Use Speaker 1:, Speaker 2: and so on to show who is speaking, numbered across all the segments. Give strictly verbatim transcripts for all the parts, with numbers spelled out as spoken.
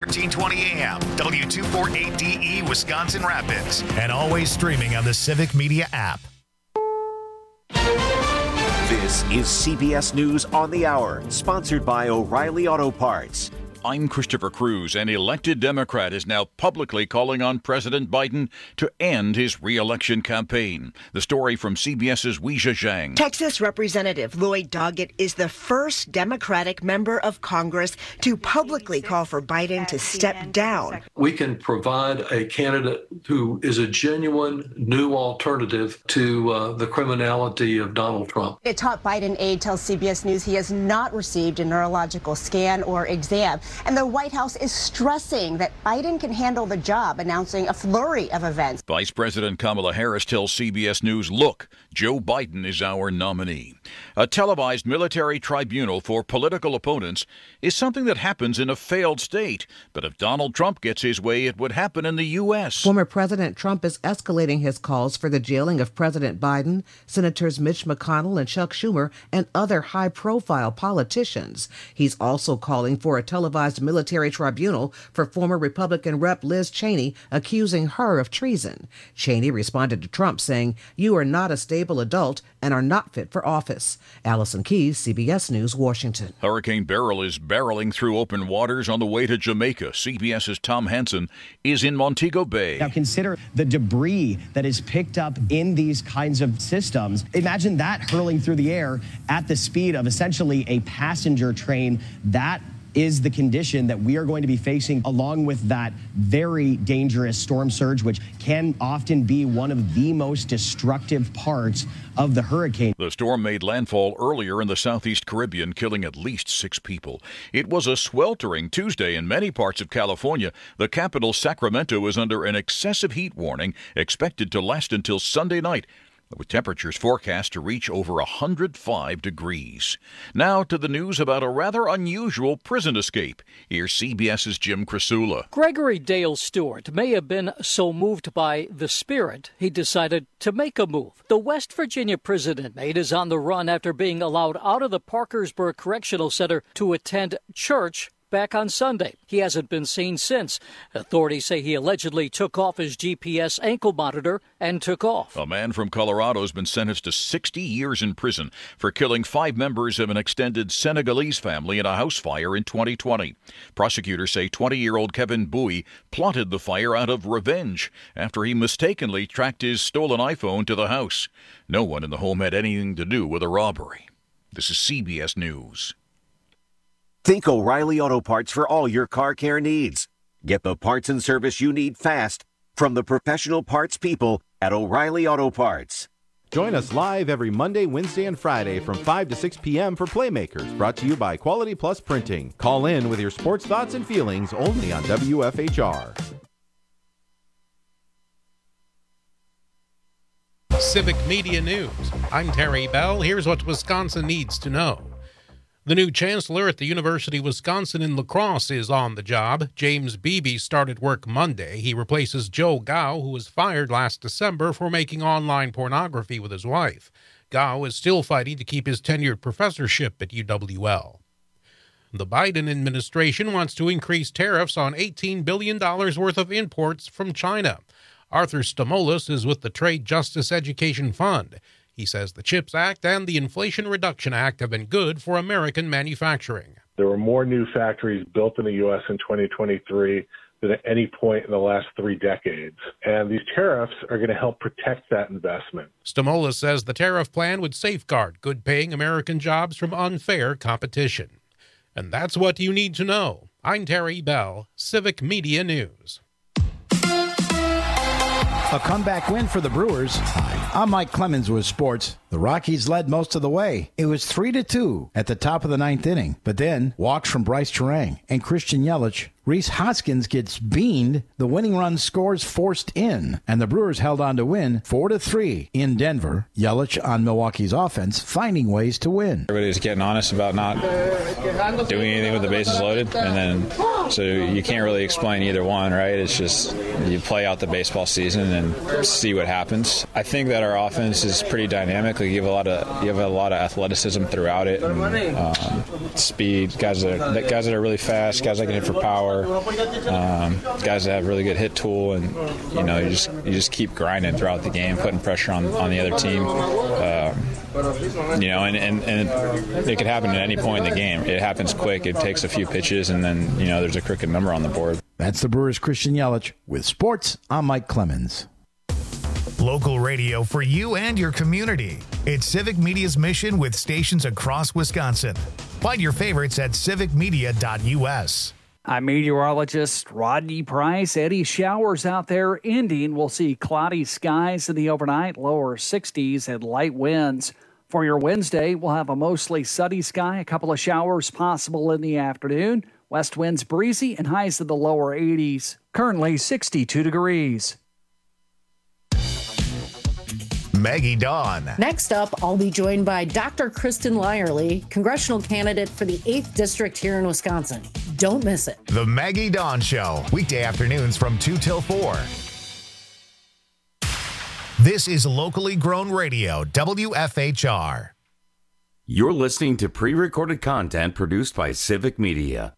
Speaker 1: fourteen twenty A M, W two forty-eight D E, Wisconsin Rapids, and always streaming on the Civic Media app.
Speaker 2: This is C B S News on the Hour, sponsored by O'Reilly Auto Parts.
Speaker 3: I'm Christopher Cruz. An elected Democrat is now publicly calling on President Biden to end his re-election campaign. The story from CBS's Weijia Zhang.
Speaker 4: Texas Representative Lloyd Doggett is the first Democratic member of Congress to publicly call for Biden to step down.
Speaker 5: We can provide a candidate who is a genuine new alternative to uh, the criminality of Donald Trump.
Speaker 6: A top Biden aide tells C B S News he has not received a neurological scan or exam. And the White House is stressing that Biden can handle the job, announcing a flurry of events.
Speaker 3: Vice President Kamala Harris tells C B S News, look, Joe Biden is our nominee. A televised military tribunal for political opponents is something that happens in a failed state. But if Donald Trump gets his way, it would happen in the U S.
Speaker 7: Former President Trump is escalating his calls for the jailing of President Biden, Senators Mitch McConnell and Chuck Schumer, and other high-profile politicians. He's also calling for a televised military tribunal for former Republican Rep Liz Cheney, accusing her of treason. Cheney responded to Trump saying, "You are not a stable adult and are not fit for office." Allison Keyes, C B S News, Washington.
Speaker 3: Hurricane Beryl is barreling through open waters on the way to Jamaica. CBS's Tom Hansen is in Montego Bay.
Speaker 8: Now consider the debris that is picked up in these kinds of systems. Imagine that hurling through the air at the speed of essentially a passenger train. That is the condition that we are going to be facing, along with that very dangerous storm surge, which can often be one of the most destructive parts of the hurricane.
Speaker 3: The storm made landfall earlier in the southeast Caribbean, killing at least six people. It was a sweltering Tuesday in many parts of California. The capital, Sacramento, is under an excessive heat warning expected to last until Sunday night, with temperatures forecast to reach over one hundred five degrees. Now to the news about a rather unusual prison escape. Here's CBS's Jim Krasula.
Speaker 9: Gregory Dale Stewart may have been so moved by the spirit, he decided to make a move. The West Virginia prison inmate is on the run after being allowed out of the Parkersburg Correctional Center to attend church back on Sunday. He hasn't been seen since. Authorities say he allegedly took off his G P S ankle monitor and took off.
Speaker 3: A man from Colorado has been sentenced to sixty years in prison for killing five members of an extended Senegalese family in a house fire in twenty twenty. Prosecutors say twenty-year-old Kevin Bowie plotted the fire out of revenge after he mistakenly tracked his stolen iPhone to the house. No one in the home had anything to do with the robbery. This is C B S News.
Speaker 2: Think O'Reilly Auto Parts for all your car care needs. Get the parts and service you need fast from the professional parts people at O'Reilly Auto Parts.
Speaker 10: Join us live every Monday, Wednesday, and Friday from five to six p.m. for Playmakers, brought to you by Quality Plus Printing. Call in with your sports thoughts and feelings only on W F H R.
Speaker 11: Civic Media News. I'm Terry Bell. Here's what Wisconsin needs to know. The new chancellor at the University of Wisconsin in La Crosse is on the job. James Beebe started work Monday. He replaces Joe Gao, who was fired last December for making online pornography with his wife. Gao is still fighting to keep his tenured professorship at U W L. The Biden administration wants to increase tariffs on eighteen billion dollars worth of imports from China. Arthur Stamoulis is with the Trade Justice Education Fund. He says the CHIPS Act and the Inflation Reduction Act have been good for American manufacturing.
Speaker 12: There were more new factories built in the U S in twenty twenty-three than at any point in the last three decades. And these tariffs are going to help protect that investment.
Speaker 11: Stamoulis says the tariff plan would safeguard good-paying American jobs from unfair competition. And that's what you need to know. I'm Terry Bell, Civic Media News.
Speaker 13: A comeback win for the Brewers. Hi, I'm Mike Clemens with sports. The Rockies led most of the way. It was three to two at the top of the ninth inning. But then, walks from Bryce Terang and Christian Yelich. Rhys Hoskins gets beaned. The winning run scores forced in. And the Brewers held on to win four to three in Denver. Yelich on Milwaukee's offense, finding ways to win.
Speaker 14: Everybody's getting honest about not doing anything with the bases loaded. And then So you can't really explain either one, right? It's just you play out the baseball season and see what happens. I think that our offense is pretty dynamic. Like you have a lot of you have a lot of athleticism throughout it, and, um, speed. Guys that are, guys that are really fast. Guys that can hit for power. Um, guys that have really good hit tool, and you know you just you just keep grinding throughout the game, putting pressure on, on the other team. Um, you know, and, and, and it could happen at any point in the game. It happens quick. It takes a few pitches, and then you know there's a crooked number on the board.
Speaker 13: That's the Brewers' Christian Yelich. With sports, I'm Mike Clemens.
Speaker 1: Local radio for you and your community. It's Civic Media's mission with stations across Wisconsin. Find your favorites at civic media dot u s.
Speaker 15: I'm meteorologist Rodney Price. Any showers out there ending. We'll see cloudy skies in the overnight, lower sixties and light winds. For your Wednesday, we'll have a mostly sunny sky, a couple of showers possible in the afternoon. West winds breezy and highs in the lower eighties. Currently sixty-two degrees.
Speaker 1: Maggie Dawn.
Speaker 16: Next up, I'll be joined by Doctor Kristen Lyerly, congressional candidate for the eighth District here in Wisconsin. Don't miss it.
Speaker 1: The Maggie Dawn Show, weekday afternoons from two till four. This is locally grown radio, W F H R.
Speaker 17: You're listening to pre-recorded content produced by Civic Media.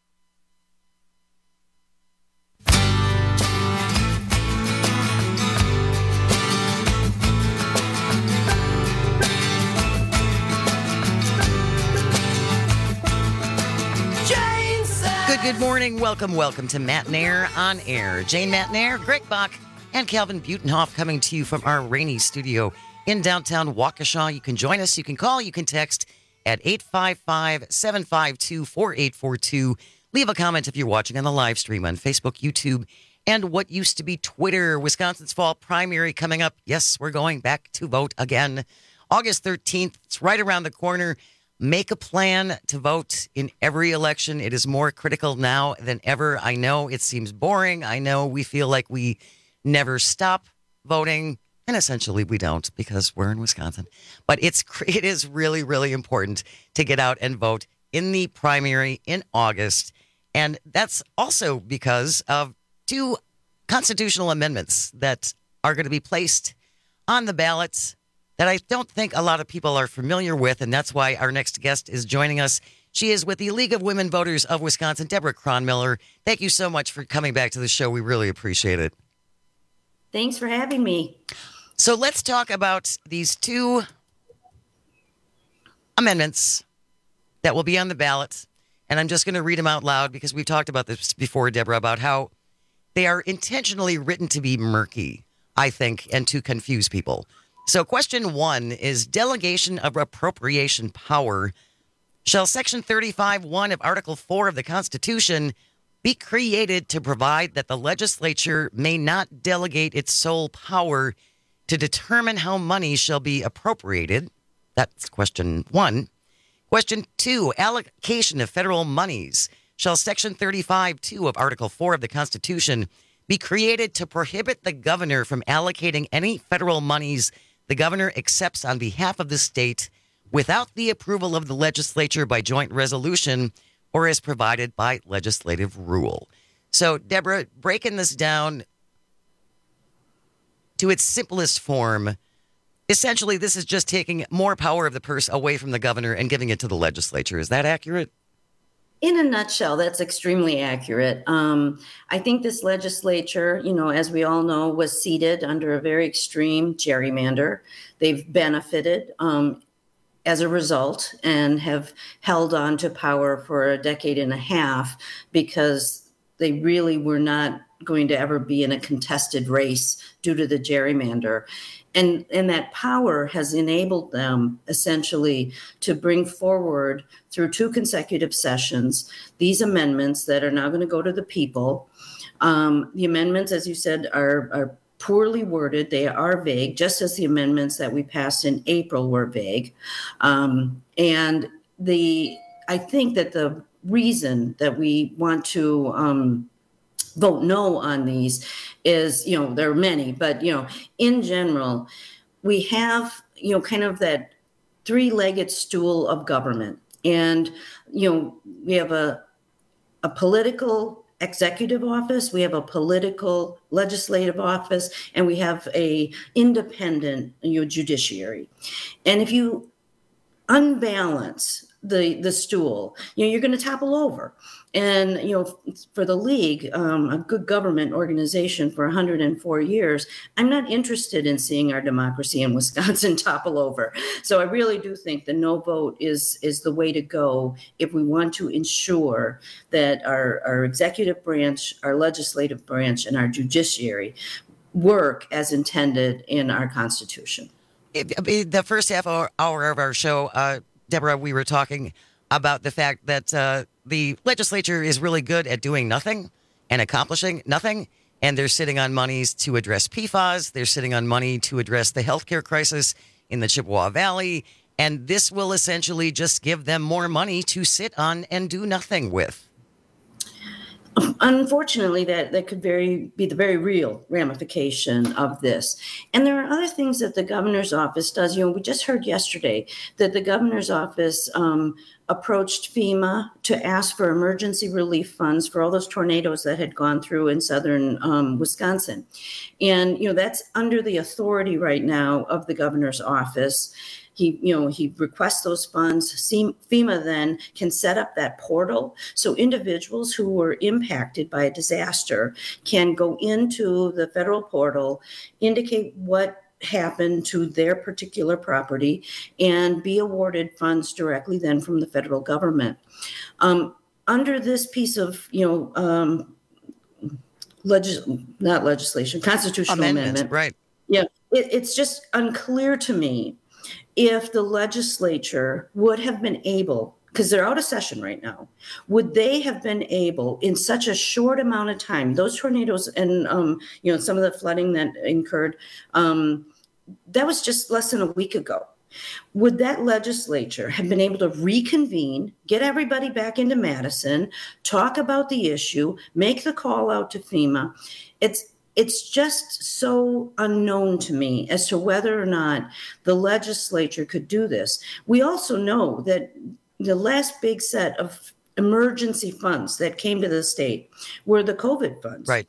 Speaker 18: Good, good morning. Welcome, welcome to Matt Nair on Air. Jane Matt Nair, Greg Bach, and Calvin Butenhoff coming to you from our rainy studio in downtown Waukesha. You can join us. You can call. You can text at eight five five, seven five two, four eight four two. Leave a comment if you're watching on the live stream on Facebook, YouTube, and what used to be Twitter. Wisconsin's fall primary coming up. Yes, we're going back to vote again. August thirteenth. It's right around the corner. Make a plan to vote in every election. It is more critical now than ever. I know it seems boring. I know we feel like we never stop voting, and essentially we don't because we're in Wisconsin. But it's it is really, really important to get out and vote in the primary in August. And that's also because of two constitutional amendments that are going to be placed on the ballot that I don't think a lot of people are familiar with, and that's why our next guest is joining us. She is with the League of Women Voters of Wisconsin, Deborah Cronmiller. Thank you so much for coming back to the show. We really appreciate it.
Speaker 19: Thanks for having me.
Speaker 18: So let's talk about these two amendments that will be on the ballot, and I'm just going to read them out loud because we've talked about this before, Deborah, about how they are intentionally written to be murky, I think, and to confuse people. So question one is delegation of appropriation power. Shall Section thirty-five one of Article four of the Constitution be created to provide that the legislature may not delegate its sole power to determine how money shall be appropriated? That's question one. Question two, allocation of federal monies. Shall Section thirty-five two of Article four of the Constitution be created to prohibit the governor from allocating any federal monies the governor accepts on behalf of the state without the approval of the legislature by joint resolution or as provided by legislative rule? So, Deborah, breaking this down to its simplest form, essentially this is just taking more power of the purse away from the governor and giving it to the legislature. Is that accurate?
Speaker 19: In a nutshell, that's extremely accurate. Um, I think this legislature, you know, as we all know, was seated under a very extreme gerrymander. They've benefited um, as a result and have held on to power for a decade and a half because they really were not going to ever be in a contested race due to the gerrymander. And, and that power has enabled them essentially to bring forward through two consecutive sessions these amendments that are now going to go to the people. Um, the amendments, as you said, are, are poorly worded. They are vague, just as the amendments that we passed in April were vague. Um, and the I think that the reason that we want to um, vote no on these is, you know, there are many, but, you know, in general, we have, you know, kind of that three-legged stool of government. And, you know, we have a, a political executive office, we have a political legislative office, and we have a independent you know, judiciary. And if you unbalance the the stool, you know, you're going to topple over. And, you know, for the league, um, a good government organization for one hundred four years, I'm not interested in seeing our democracy in Wisconsin topple over. So I really do think the no vote is is the way to go if we want to ensure that our, our executive branch, our legislative branch, and our judiciary work as intended in our Constitution.
Speaker 18: The first half hour of our show, uh, Deborah, we were talking about the fact that uh, the legislature is really good at doing nothing and accomplishing nothing. And they're sitting on monies to address P FAS. They're sitting on money to address the healthcare crisis in the Chippewa Valley. And this will essentially just give them more money to sit on and do nothing with.
Speaker 19: Unfortunately, that, that could very be the very real ramification of this. And there are other things that the governor's office does. You know, we just heard yesterday that the governor's office um, approached FEMA to ask for emergency relief funds for all those tornadoes that had gone through in southern um, Wisconsin. And, you know, that's under the authority right now of the governor's office. He, you know, he requests those funds. FEMA then can set up that portal so individuals who were impacted by a disaster can go into the federal portal, indicate what happened to their particular property, and be awarded funds directly then from the federal government. Um, under this piece of, you know, um, legis- not legislation, constitutional
Speaker 18: amendment,
Speaker 19: amendment,
Speaker 18: right?
Speaker 19: Yeah, it, it's just unclear to me if the legislature would have been able, because they're out of session right now, would they have been able in such a short amount of time, those tornadoes and, um, you know, some of the flooding that incurred, um, that was just less than a week ago. Would that legislature have been able to reconvene, get everybody back into Madison, talk about the issue, make the call out to FEMA? It's It's just so unknown to me as to whether or not the legislature could do this. We also know that the last big set of emergency funds that came to the state were the COVID funds.
Speaker 18: Right.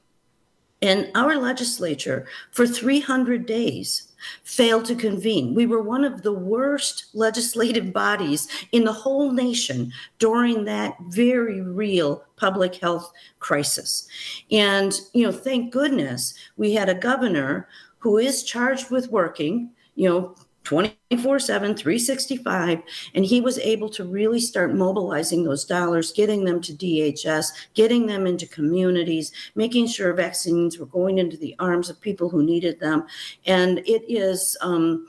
Speaker 19: And our legislature, for three hundred days, failed to convene. We were one of the worst legislative bodies in the whole nation during that very real public health crisis. And, you know, thank goodness we had a governor who is charged with working, you know, twenty-four seven, three sixty-five, and he was able to really start mobilizing those dollars, getting them to D H S, getting them into communities, making sure vaccines were going into the arms of people who needed them. And it is, um,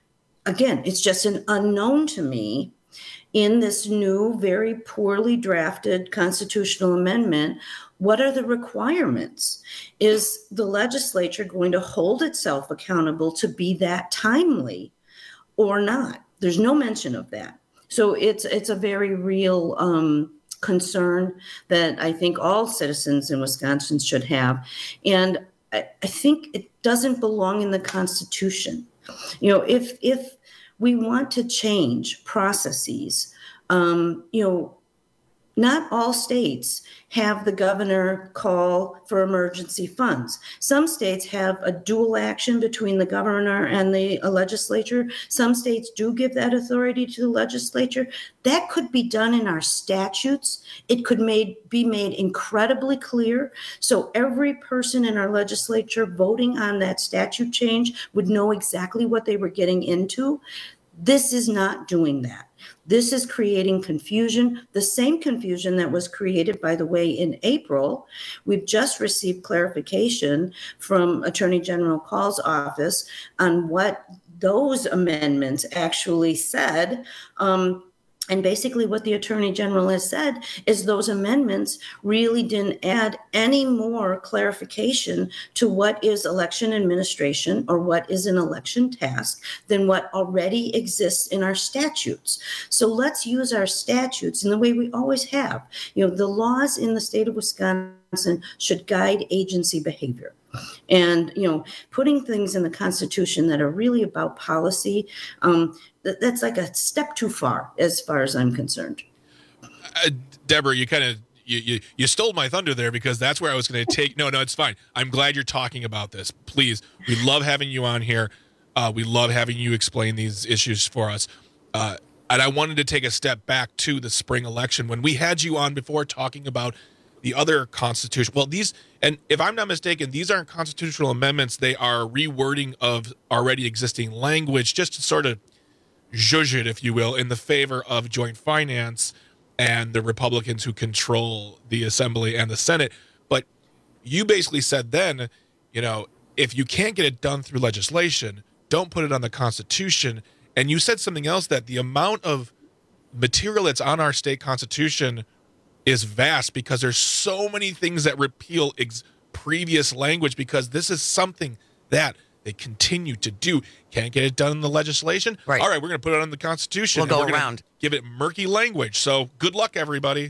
Speaker 19: again, it's just an unknown to me in this new, very poorly drafted constitutional amendment. What are the requirements? Is the legislature going to hold itself accountable to be that timely or not? There's no mention of that. So it's it's a very real um, concern that I think all citizens in Wisconsin should have. And I, I think it doesn't belong in the Constitution. You know, if if we want to change processes, um, you know, not all states have the governor call for emergency funds. Some states have a dual action between the governor and the legislature. Some states do give that authority to the legislature. That could be done in our statutes. It could made, be made incredibly clear. So every person in our legislature voting on that statute change would know exactly what they were getting into. This is not doing that. This is creating confusion, the same confusion that was created, by the way, in April. We've just received clarification from Attorney General Call's office on what those amendments actually said. Um, And basically what the Attorney General has said is those amendments really didn't add any more clarification to what is election administration or what is an election task than what already exists in our statutes. So let's use our statutes in the way we always have. You know, the laws in the state of Wisconsin should guide agency behavior. And, you know, putting things in the Constitution that are really about policy, um, th- that's like a step too far as far as I'm concerned.
Speaker 11: Uh, Deborah, you kind of
Speaker 20: you, you, you stole my thunder there because that's where I was going to take. No, no, it's fine. I'm glad you're talking about this. Please, we love having you on here. Uh, we love having you explain these issues for us. Uh, and I wanted to take a step back to the spring election when we had you on before talking about the other constitution. Well, these, and if I'm not mistaken, these aren't constitutional amendments. They are rewording of already existing language just to sort of zhuzh it, if you will, in the favor of joint finance and the Republicans who control the Assembly and the Senate. But you basically said then, you know, if you can't get it done through legislation, don't put it on the Constitution. And you said something else, that the amount of material that's on our state constitution is vast because there's so many things that repeal ex- previous language, because this is something that they continue to do. Can't get it done in the legislation?
Speaker 18: Right.
Speaker 20: All right, we're going to put it on the Constitution.
Speaker 18: We'll go
Speaker 20: we're
Speaker 18: around.
Speaker 20: Give it murky language. So good luck, everybody.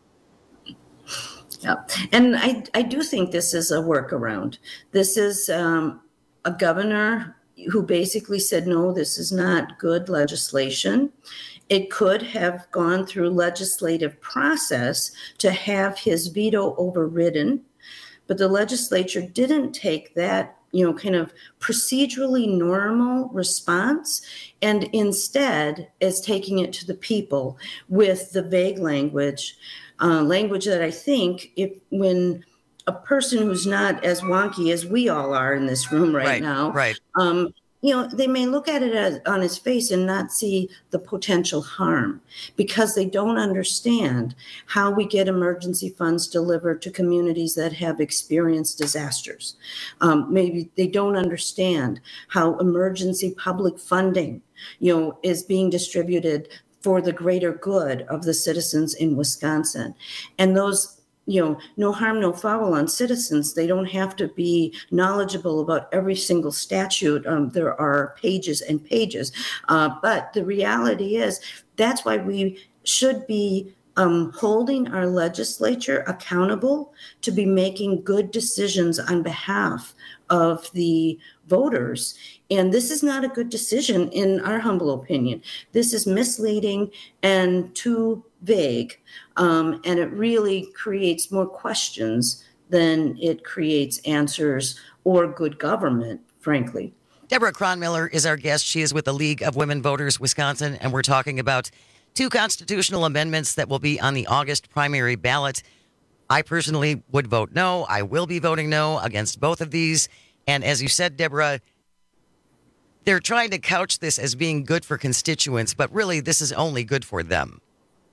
Speaker 19: Yeah. And I, I do think this is a workaround. This is um, a governor who basically said, no, this is not good legislation. It could have gone through legislative process to have his veto overridden, but the legislature didn't take that, you know, kind of procedurally normal response, and instead is taking it to the people with the vague language, uh, language that I think if when a person who's not as wonky as we all are in this room right,
Speaker 18: Right,
Speaker 19: now,
Speaker 18: right.
Speaker 19: Um, you know, they may look at it as, on its face and not see the potential harm because they don't understand how we get emergency funds delivered to communities that have experienced disasters. Um, maybe they don't understand how emergency public funding, you know, is being distributed for the greater good of the citizens in Wisconsin. And those, you know, no harm, no foul on citizens. They don't have to be knowledgeable about every single statute. Um, there are pages and pages. Uh, but the reality is that's why we should be um, holding our legislature accountable to be making good decisions on behalf of the voters. And this is not a good decision in our humble opinion. This is misleading and too vague. Um, and it really creates more questions than it creates answers or good government, frankly.
Speaker 18: Deborah Cronmiller is our guest. She is with the League of Women Voters Wisconsin, and we're talking about two constitutional amendments that will be on the August primary ballot. I personally would vote no. I will be voting no against both of these. And as you said, Deborah, they're trying to couch this as being good for constituents, but really this is only good for them.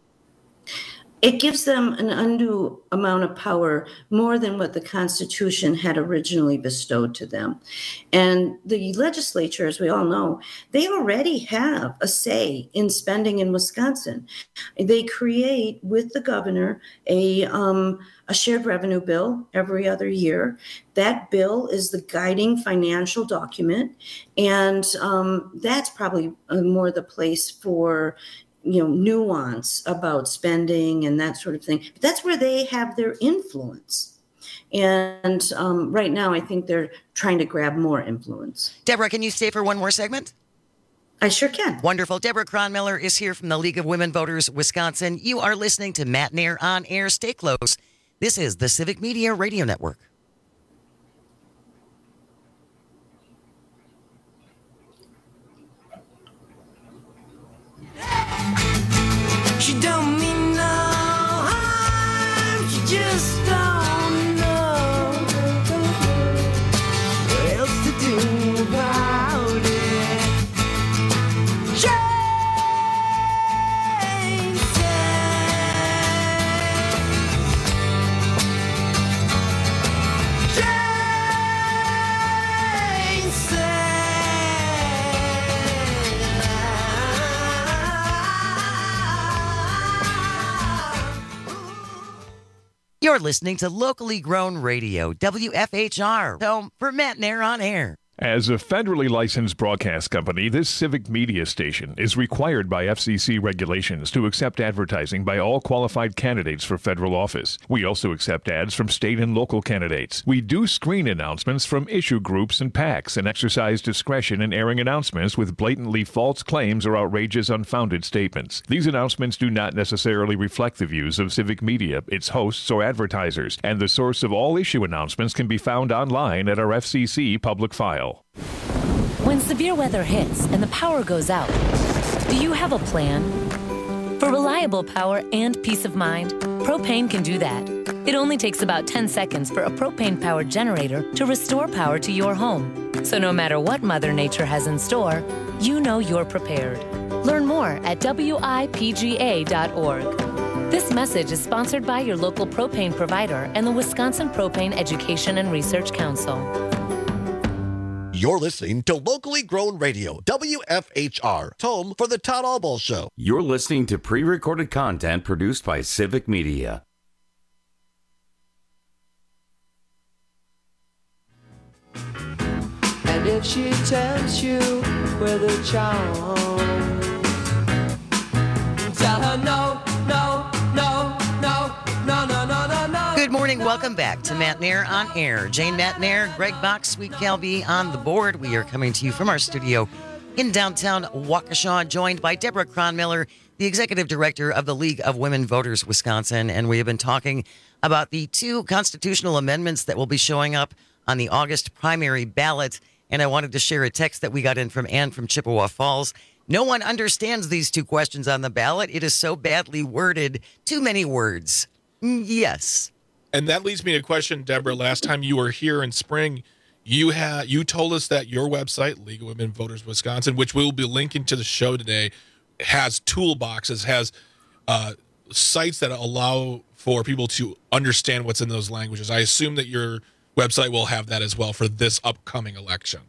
Speaker 19: It gives them an undue amount of power, more than what the Constitution had originally bestowed to them. And the legislature, as we all know, they already have a say in spending in Wisconsin. They create with the governor a um, a shared revenue bill every other year. That bill is the guiding financial document, and um, that's probably more the place for you know, nuance about spending and that sort of thing. But that's where they have their influence. And um, right now, I think they're trying to grab more influence.
Speaker 18: Deborah, can you stay for one more segment?
Speaker 19: I sure can.
Speaker 18: Wonderful. Deborah Cronmiller is here from the League of Women Voters Wisconsin. You are listening to Matt Nair on Air. Stay close. This is the Civic Media Radio Network.
Speaker 21: She don't mean no harm, she just don't know what else to do about it. Jane said, Jane
Speaker 18: You're listening to locally grown radio, W F H R, home for Matt Nair on Air.
Speaker 4: As a federally licensed broadcast company, this civic media station is required by F C C regulations to accept advertising by all qualified candidates for federal office. We also accept ads from state and local candidates. We do screen announcements from issue groups and PACs and exercise discretion in airing announcements with blatantly false claims or outrageous, unfounded statements. These announcements do not necessarily reflect the views of civic media, its hosts, or advertisers, and the source of all issue announcements can be found online at our F C C public file.
Speaker 22: When severe weather hits and the power goes out, do you have a plan? For reliable power and peace of mind, Propane can do that. It only takes about ten seconds for a propane-powered generator to restore power to your home. So no matter what Mother Nature has in store, you know you're prepared. Learn more at W I P G A dot org. This message is sponsored by your local propane provider and the Wisconsin Propane Education and Research Council.
Speaker 23: You're listening to locally grown radio, W F H R, home for the Todd Albaugh Show.
Speaker 17: You're listening to pre-recorded content produced by Civic Media.
Speaker 21: And if she tells you with a charm, tell her no, no, no, no, no, no, no, no, no.
Speaker 18: Good morning. Welcome back to Matt Nair on Air. Jane Matt Nair, Greg Bach, Sweet Cal B on the board. We are coming to you from our studio in downtown Waukesha, joined by Deborah Cronmiller, the executive director of the League of Women Voters Wisconsin. And we have been talking about the two constitutional amendments that will be showing up on the August primary ballot. And I wanted to share a text that we got in from Ann from Chippewa Falls. No one understands these two questions on the ballot. It is so badly worded. Too many words. Yes.
Speaker 20: And that leads me to a question, Deborah. Last time you were here in spring, you had you told us that your website, League of Women Voters Wisconsin, which we will be linking to the show today, has toolboxes, has uh, sites that allow for people to understand what's in those languages. I assume that your website will have that as well for this upcoming election.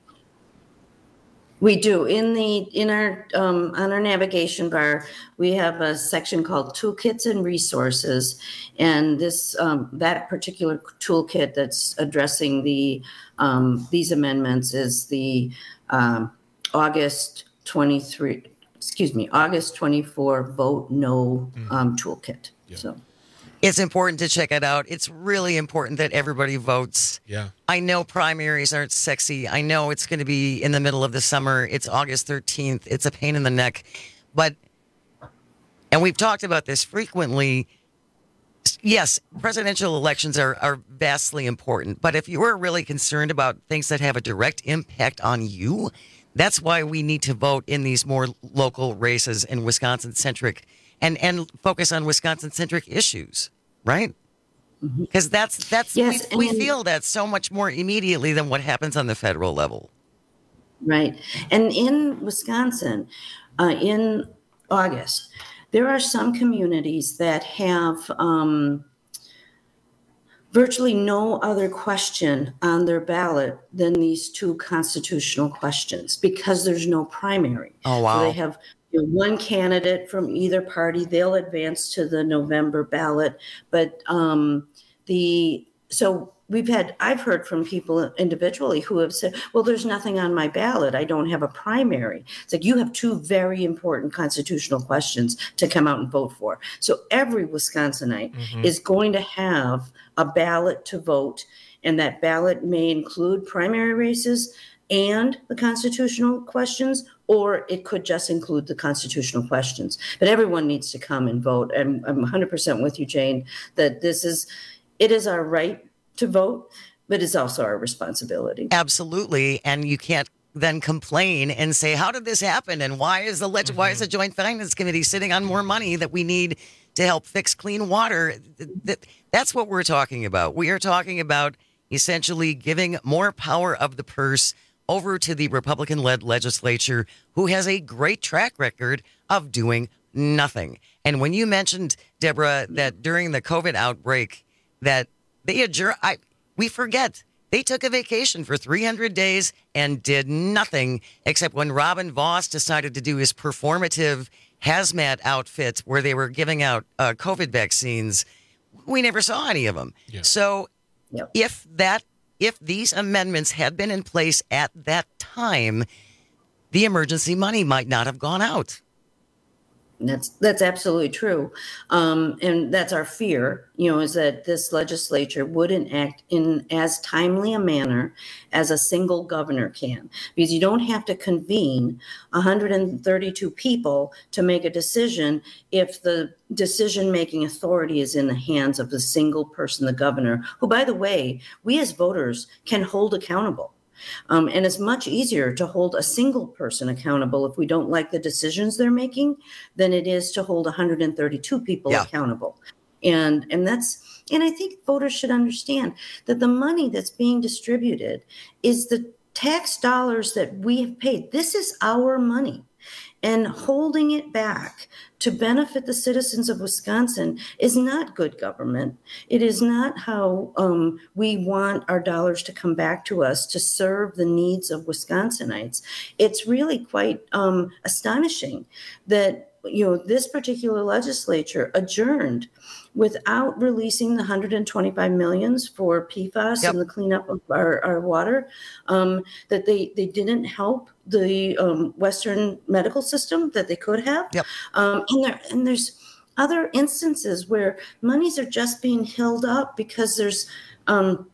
Speaker 19: We do. In the in our um, on our navigation bar, we have a section called Toolkits and Resources, and this um, that particular toolkit that's addressing the um, these amendments is the um, August twenty-three. Excuse me, August twenty-four Vote No um, toolkit. Yeah. So.
Speaker 18: It's important to check it out. It's really important that everybody votes.
Speaker 20: Yeah.
Speaker 18: I know primaries aren't sexy. I know it's going to be in the middle of the summer. It's August thirteenth. It's a pain in the neck. But, and we've talked about this frequently, yes, presidential elections are, are vastly important. But if you are really concerned about things that have a direct impact on you, that's why we need to vote in these more local races and Wisconsin-centric and, and focus on Wisconsin-centric issues, right? Because that's, that's
Speaker 19: yes,
Speaker 18: we, we
Speaker 19: and-
Speaker 18: feel that so much more immediately than what happens on the federal level.
Speaker 19: Right. And in Wisconsin, uh, in August, there are some communities that have um, virtually no other question on their ballot than these two constitutional questions because there's no primary.
Speaker 18: Oh, wow.
Speaker 19: So they have you know, one candidate from either party. They'll advance to the November ballot. But um, the so we've had I've heard from people individually who have said, well, there's nothing on my ballot. I don't have a primary. It's like you have two very important constitutional questions to come out and vote for. So every Wisconsinite
Speaker 24: Mhm.
Speaker 19: is going to have a ballot to vote. And that ballot may include primary races and the constitutional questions, or it could just include the constitutional questions. But everyone needs to come and vote. And I'm one hundred percent with you, Jane, that this is, it is our right to vote, but it's also our responsibility.
Speaker 18: Absolutely. And you can't then complain and say, how did this happen? And why is the leg-
Speaker 20: Mm-hmm.
Speaker 18: why is the Joint Finance Committee sitting on more money that we need to help fix clean water? Th- th- That's what we're talking about. We are talking about essentially giving more power of the purse over to the Republican-led legislature, who has a great track record of doing nothing. And when you mentioned, Deborah, that during the COVID outbreak, that they adjourn, I we forget they took a vacation for three hundred days and did nothing except when Robin Voss decided to do his performative hazmat outfit where they were giving out uh, COVID vaccines. We never saw any of them.
Speaker 19: Yeah.
Speaker 18: So if that if these amendments had been in place at that time, the emergency money might not have gone out.
Speaker 19: That's that's absolutely true, um, and that's our fear. You know, is that this legislature wouldn't act in as timely a manner as a single governor can, because you don't have to convene one hundred thirty-two people to make a decision if the decision-making authority is in the hands of the single person, the governor, who, by the way, we as voters can hold accountable. Um, and it's much easier to hold a single person accountable if we don't like the decisions they're making than it is to hold one hundred thirty-two people yeah. accountable. And and that's and I think voters should understand that the money that's being distributed is the tax dollars that we have paid. This is our money. And holding it back to benefit the citizens of Wisconsin is not good government. It is not how um, we want our dollars to come back to us to serve the needs of Wisconsinites. It's really quite um, astonishing that, you know, this particular legislature adjourned without releasing the one hundred twenty-five millions for P FAS yep. and the cleanup of our, our water, um, that they, they didn't help the um, Western medical system that they could have. Yep. Um, and, there, and there's other instances where monies are just being held up because there's um,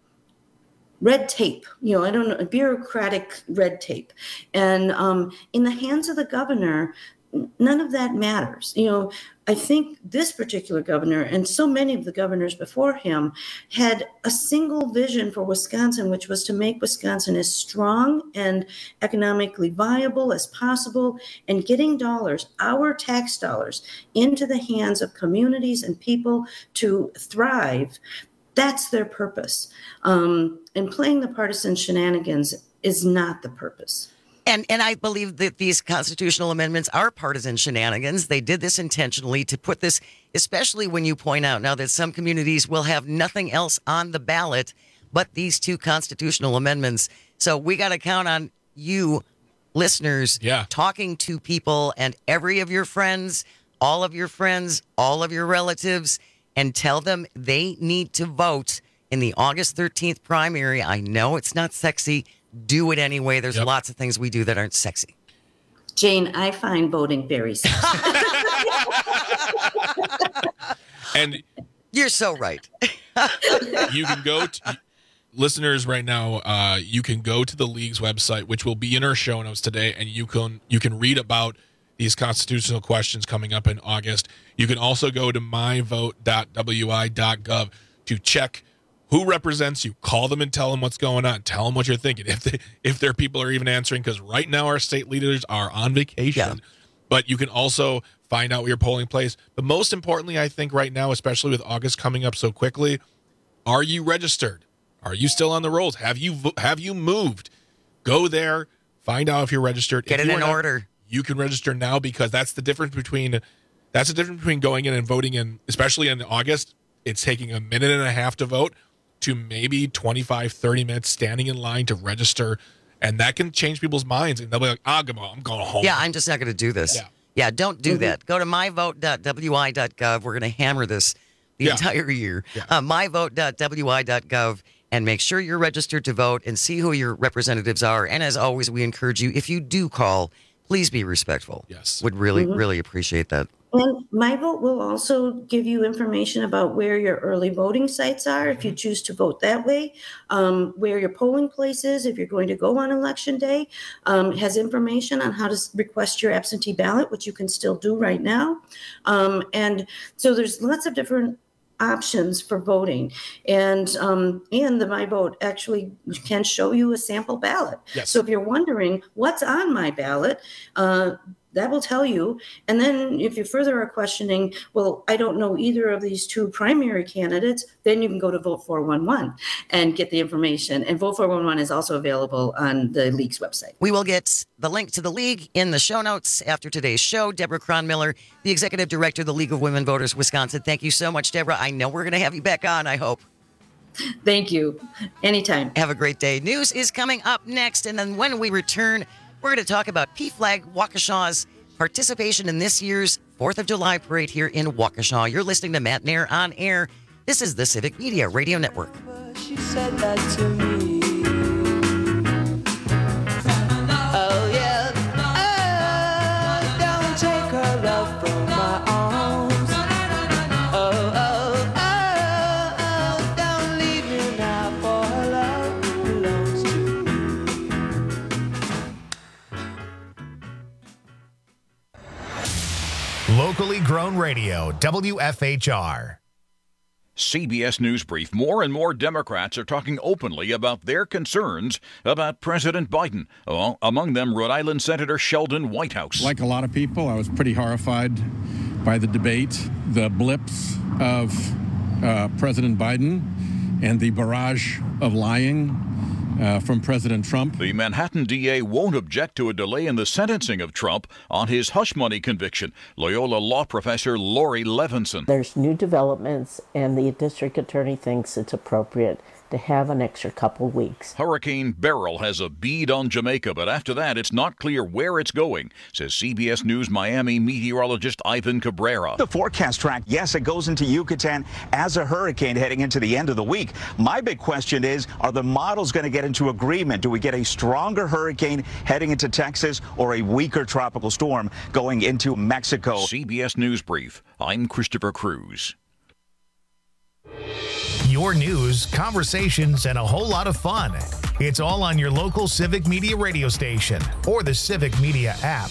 Speaker 19: red tape, you know, I don't know, bureaucratic red tape. And um, in the hands of the governor, none of that matters. You know, I think this particular governor and so many of the governors before him had a single vision for Wisconsin, which was to make Wisconsin as strong and economically viable as possible, and getting dollars, our tax dollars, into the hands of communities and people to thrive. That's their purpose. Um, and playing the partisan shenanigans is not the purpose.
Speaker 18: And and I believe that these constitutional amendments are partisan shenanigans. They did this intentionally to put this, especially when you point out now that some communities will have nothing else on the ballot but these two constitutional amendments. So we got to count on you, listeners,
Speaker 20: yeah.
Speaker 18: talking to people and every of your friends, all of your friends, all of your relatives, and tell them they need to vote in the August thirteenth primary. I know it's not sexy. Do it anyway. There's yep. lots of things we do that aren't sexy.
Speaker 19: Jane, I find voting very sexy.
Speaker 20: And
Speaker 18: you're so right.
Speaker 20: You can go to, listeners right now, uh, you can go to the league's website, which will be in our show notes today, and you can you can read about these constitutional questions coming up in August. You can also go to my vote dot w i dot gov to check who represents you. Call them and tell them what's going on. Tell them what you're thinking. If they, if their people are even answering, because right now our state leaders are on vacation. Yeah. But you can also find out your polling place. But most importantly, I think right now, especially with August coming up so quickly, are you registered? Are you still on the rolls? Have you have you moved? Go there, find out if you're registered.
Speaker 18: Get
Speaker 20: if
Speaker 18: it
Speaker 20: you
Speaker 18: in
Speaker 20: not,
Speaker 18: order.
Speaker 20: You can register now, because that's the difference between that's the difference between going in and voting in, especially in August. It's taking a minute and a half to vote, to maybe twenty-five, thirty minutes standing in line to register. And that can change people's minds. And they'll be like, ah, oh, I'm going home.
Speaker 18: Yeah, I'm just not going to do this.
Speaker 20: Yeah,
Speaker 18: yeah don't do
Speaker 20: mm-hmm.
Speaker 18: that. Go to my vote dot w i dot gov. We're going to hammer this the
Speaker 20: yeah.
Speaker 18: entire year.
Speaker 20: Yeah.
Speaker 18: Uh, my vote dot w i dot gov. And make sure you're registered to vote and see who your representatives are. And as always, we encourage you, if you do call, please be respectful.
Speaker 20: Yes.
Speaker 18: Would really,
Speaker 19: mm-hmm.
Speaker 18: really appreciate that.
Speaker 19: And My Vote will also give you information about where your early voting sites are, if you choose to vote that way, um, where your polling place is, if you're going to go on election day, um, has information on how to request your absentee ballot, which you can still do right now. Um, and so there's lots of different options for voting, and um, and the My Vote actually can show you a sample ballot.
Speaker 20: Yes.
Speaker 19: So if you're wondering what's on my ballot, uh, that will tell you. And then if you further are questioning, well, I don't know either of these two primary candidates, then you can go to Vote four one one and get the information. And Vote four one one is also available on the League's website.
Speaker 18: We will get the link to the League in the show notes after today's show. Deborah Cronmiller, the Executive Director of the League of Women Voters Wisconsin. Thank you so much, Deborah. I know we're going to have you back on, I hope.
Speaker 19: Thank you. Anytime.
Speaker 18: Have a great day. News is coming up next. And then when we return, we're going to talk about P Flag Waukesha's participation in this year's fourth of July parade here in Waukesha. You're listening to Matt Nair on Air. This is the Civic Media Radio Network.
Speaker 21: She said that to me.
Speaker 1: Locally grown radio, W F H R.
Speaker 3: C B S News Brief. More and more Democrats are talking openly about their concerns about President Biden. Well, among them, Rhode Island Senator Sheldon Whitehouse.
Speaker 5: Like a lot of people, I was pretty horrified by the debate, the blips of uh, President Biden, and the barrage of lying Uh, from President Trump.
Speaker 3: The Manhattan D A won't object to a delay in the sentencing of Trump on his hush money conviction. Loyola law professor Lori Levinson.
Speaker 6: There's new developments, and the district attorney thinks it's appropriate to have an extra couple weeks.
Speaker 3: Hurricane Beryl has a bead on Jamaica, but after that, it's not clear where it's going, says C B S News Miami meteorologist Ivan Cabrera.
Speaker 7: The forecast track, yes, it goes into Yucatan as a hurricane heading into the end of the week. My big question is, are the models going to get into agreement? Do we get a stronger hurricane heading into Texas or a weaker tropical storm going into Mexico?
Speaker 3: C B S News Brief. I'm Christopher Cruz.
Speaker 1: Your news, conversations, and a whole lot of fun. It's all on your local Civic Media radio station or the Civic Media app.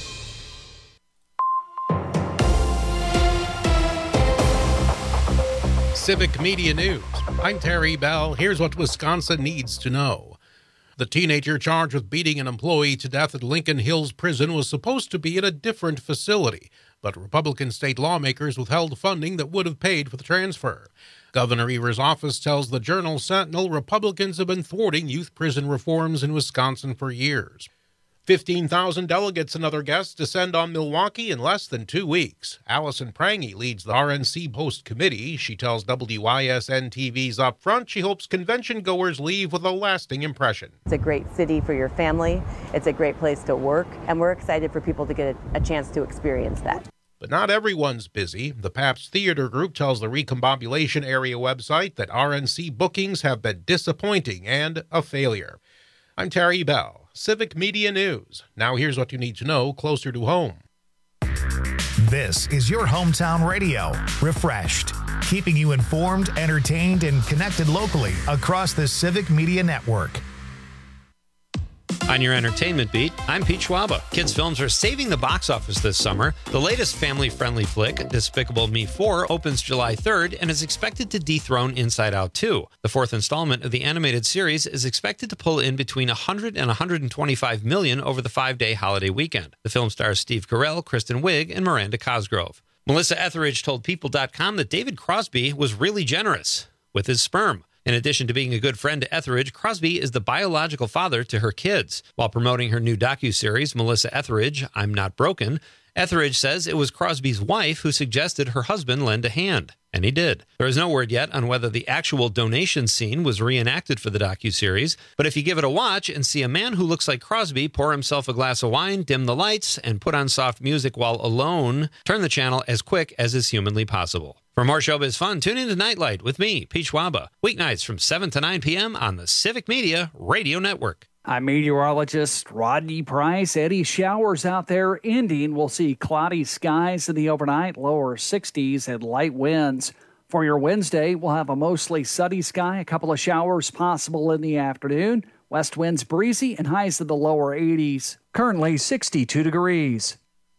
Speaker 11: Civic Media News. I'm Terry Bell. Here's what Wisconsin needs to know. The teenager charged with beating an employee to death at Lincoln Hills Prison was supposed to be at a different facility, but Republican state lawmakers withheld funding that would have paid for the transfer. Governor Evers' office tells the Journal Sentinel Republicans have been thwarting youth prison reforms in Wisconsin for years. fifteen thousand delegates and other guests descend on Milwaukee in less than two weeks. Allison Prangy leads the R N C Post Committee. She tells W I S N T V's Upfront she hopes convention goers leave with a lasting impression.
Speaker 24: It's a great city for your family. It's a great place to work, and we're excited for people to get a, a chance to experience that.
Speaker 11: But not everyone's busy. The Pabst Theater Group tells the Recombobulation Area website that R N C bookings have been disappointing and a failure. I'm Terry Bell, Civic Media News. Now here's what you need to know closer to home.
Speaker 1: This is your hometown radio, refreshed, keeping you informed, entertained, and connected locally across the Civic Media Network.
Speaker 25: On your entertainment beat, I'm Pete Schwaba. Kids films are saving the box office this summer. The latest family-friendly flick, Despicable Me four, opens July third and is expected to dethrone Inside Out two. The fourth installment of the animated series is expected to pull in between one hundred and one hundred twenty-five million over the five-day holiday weekend. The film stars Steve Carell, Kristen Wiig, and Miranda Cosgrove. Melissa Etheridge told People dot com that David Crosby was really generous with his sperm. In addition to being a good friend to Etheridge, Crosby is the biological father to her kids. While promoting her new docuseries, Melissa Etheridge, I'm Not Broken, Etheridge says it was Crosby's wife who suggested her husband lend a hand. And he did. There is no word yet on whether the actual donation scene was reenacted for the docuseries, but if you give it a watch and see a man who looks like Crosby pour himself a glass of wine, dim the lights, and put on soft music while alone, turn the channel as quick as is humanly possible. For more showbiz fun, tune in to Nightlight with me, Pete Schwaba, weeknights from seven to nine p.m. on the Civic Media Radio Network.
Speaker 15: I'm meteorologist Rodney Price. Eddy showers out there ending. We'll see cloudy skies in the overnight, lower sixties and light winds. For your Wednesday, we'll have a mostly sunny sky, a couple of showers possible in the afternoon. West winds breezy and highs in the lower eighties. Currently sixty-two degrees.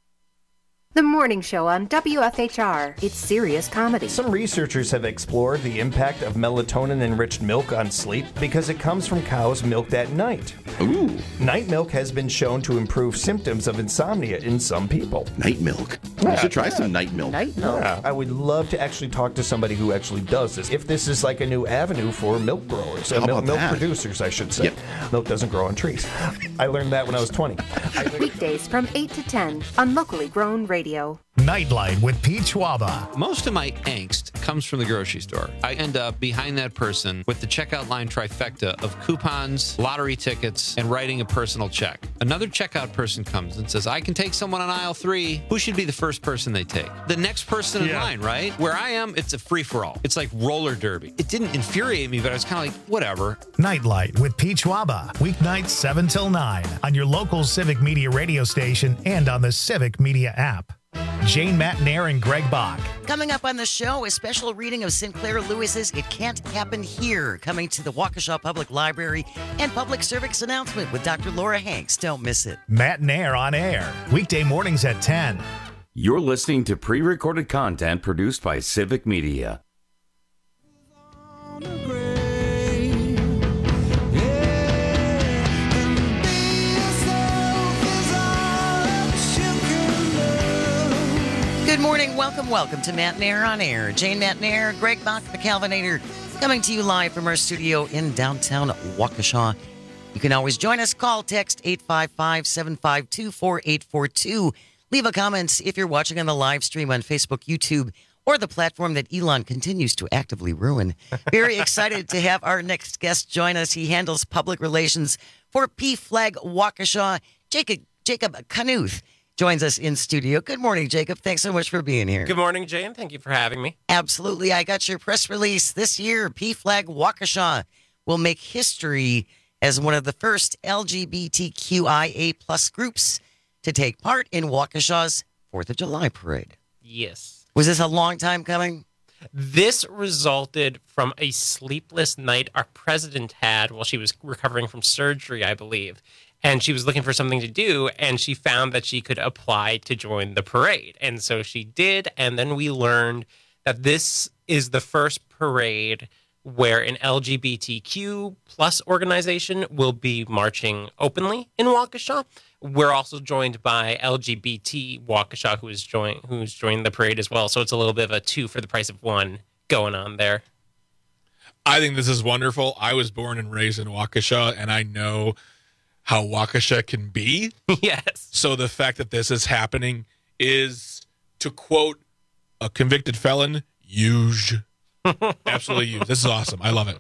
Speaker 26: The morning show on W F H R. It's serious comedy.
Speaker 27: Some researchers have explored the impact of melatonin-enriched milk on sleep because it comes from cows milked at night.
Speaker 28: Ooh.
Speaker 27: Night milk has been shown to improve symptoms of insomnia in some people.
Speaker 28: Night milk.
Speaker 27: Yeah,
Speaker 28: I should try
Speaker 27: yeah.
Speaker 28: some night milk.
Speaker 26: Night milk.
Speaker 27: Yeah, I would love to actually talk to somebody who actually does this. If this is like a new avenue for milk growers, uh,
Speaker 28: How
Speaker 27: milk,
Speaker 28: about
Speaker 27: milk
Speaker 28: that?
Speaker 27: producers, I should say.
Speaker 28: Yep.
Speaker 27: Milk doesn't grow on trees. I learned that when I was twenty.
Speaker 26: Weekdays from eight to ten on Locally Grown Radio.
Speaker 1: Nightlight with Pete Schwaba.
Speaker 25: Most of my angst comes from the grocery store. I end up behind that person with the checkout line trifecta of coupons, lottery tickets, and writing a personal check. Another checkout person comes and says, I can take someone on aisle three. Who should be the first person they take? The next person in
Speaker 1: Yeah.
Speaker 25: line, right? Where I am, it's a free-for-all. It's like roller derby. It didn't infuriate me, but I was kind of like, whatever.
Speaker 1: Nightlight with Pete Schwaba. Weeknights seven till nine on your local Civic Media radio station and on the Civic Media app. Jane Matnair and Greg Bach.
Speaker 18: Coming up on the show, a special reading of Sinclair Lewis's It Can't Happen Here, coming to the Waukesha Public Library, and public service announcement with Doctor Laura Hanks. Don't miss it.
Speaker 1: Matnair on air. Weekday mornings at ten.
Speaker 17: You're listening to pre-recorded content produced by Civic Media.
Speaker 18: Good morning. Welcome, welcome to Matt Nair on Air. Jane Matt Nair, Greg Bach, the Calvinator, coming to you live from our studio in downtown Waukesha. You can always join us. Call, text eight five five, seven five two, four eight four two. Leave a comment if you're watching on the live stream on Facebook, YouTube, or the platform that Elon continues to actively ruin. Very excited to have our next guest join us. He handles public relations for P Flag Waukesha. Jacob, Jacob Knuth joins us in studio. Good morning, Jacob. Thanks so much for being here.
Speaker 2: Good morning, Jane. Thank you for having me.
Speaker 18: Absolutely. I got your press release this year. P Flag Waukesha will make history as one of the first L G B T Q I A plus groups to take part in Waukesha's fourth of July parade.
Speaker 2: Yes.
Speaker 18: Was this a long time coming?
Speaker 2: This resulted from a sleepless night our president had while she was recovering from surgery, I believe. And she was looking for something to do, and she found that she could apply to join the parade. And so she did, and then we learned that this is the first parade where an L G B T Q plus organization will be marching openly in Waukesha. We're also joined by L G B T Waukesha, who is join, who's joined the parade as well. So it's a little bit of a two for the price of one going on there.
Speaker 20: I think this is wonderful. I was born and raised in Waukesha, and I know how Waukesha can be.
Speaker 2: Yes.
Speaker 20: So the fact that this is happening is, to quote a convicted felon, huge. Absolutely huge. This is awesome. I love it.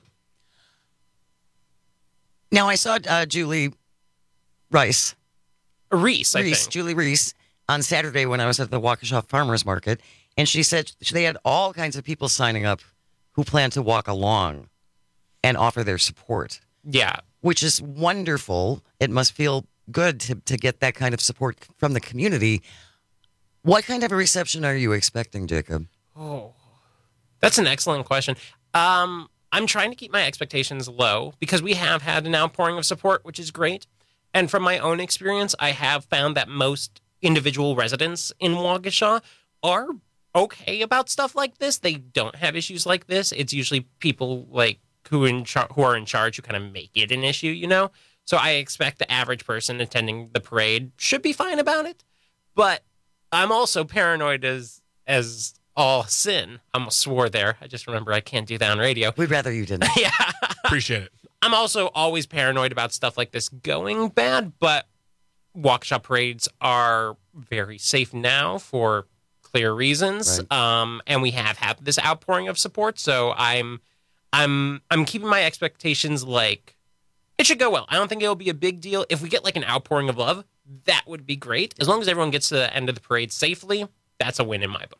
Speaker 18: Now, I saw uh, Julie Rice.
Speaker 2: Reese, I
Speaker 18: Reese,
Speaker 2: think.
Speaker 18: Julie Reese, on Saturday when I was at the Waukesha Farmers Market, and she said they had all kinds of people signing up who plan to walk along and offer their support.
Speaker 2: Yeah.
Speaker 18: Which is wonderful. It must feel good to, to get that kind of support from the community. What kind of a reception are you expecting, Jacob?
Speaker 2: Oh, that's an excellent question. Um, I'm trying to keep my expectations low because we have had an outpouring of support, which is great. And from my own experience, I have found that most individual residents in Waukesha are okay about stuff like this. They don't have issues like this. It's usually people like who in char- who are in charge who kind of make it an issue, you know? So I expect the average person attending the parade should be fine about it. But I'm also paranoid as as all sin. I almost swore there. I just remember I can't do that on radio.
Speaker 18: We'd rather you didn't.
Speaker 2: Yeah.
Speaker 20: Appreciate it.
Speaker 2: I'm also always paranoid about stuff like this going bad, but Waukesha parades are very safe now for clear reasons.
Speaker 18: Right.
Speaker 2: Um, and we have had this outpouring of support, so I'm I'm I'm keeping my expectations like it should go well. I don't think it'll be a big deal. If we get like an outpouring of love, that would be great. As long as everyone gets to the end of the parade safely, that's a win in my book.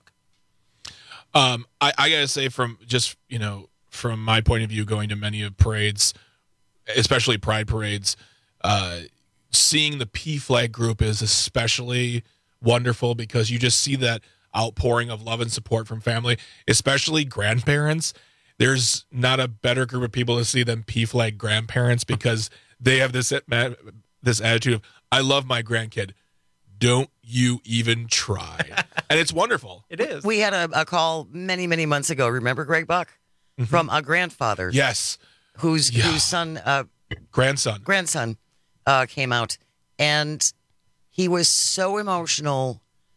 Speaker 20: Um, I, I gotta say, from just you know, from my point of view, going to many of parades, especially pride parades, uh, seeing the P Flag group is especially wonderful because you just see that outpouring of love and support from family, especially grandparents. There's not a better group of people to see than P Flag grandparents because they have this this attitude of, I love my grandkid. Don't you even try. And it's wonderful.
Speaker 2: It is.
Speaker 18: We had a, a call many, many months ago. Remember Greg Buck? Mm-hmm. From a grandfather.
Speaker 20: Yes.
Speaker 18: Whose, yeah. whose son, uh,
Speaker 20: grandson,
Speaker 18: grandson uh, came out. And he was so emotional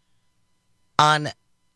Speaker 18: on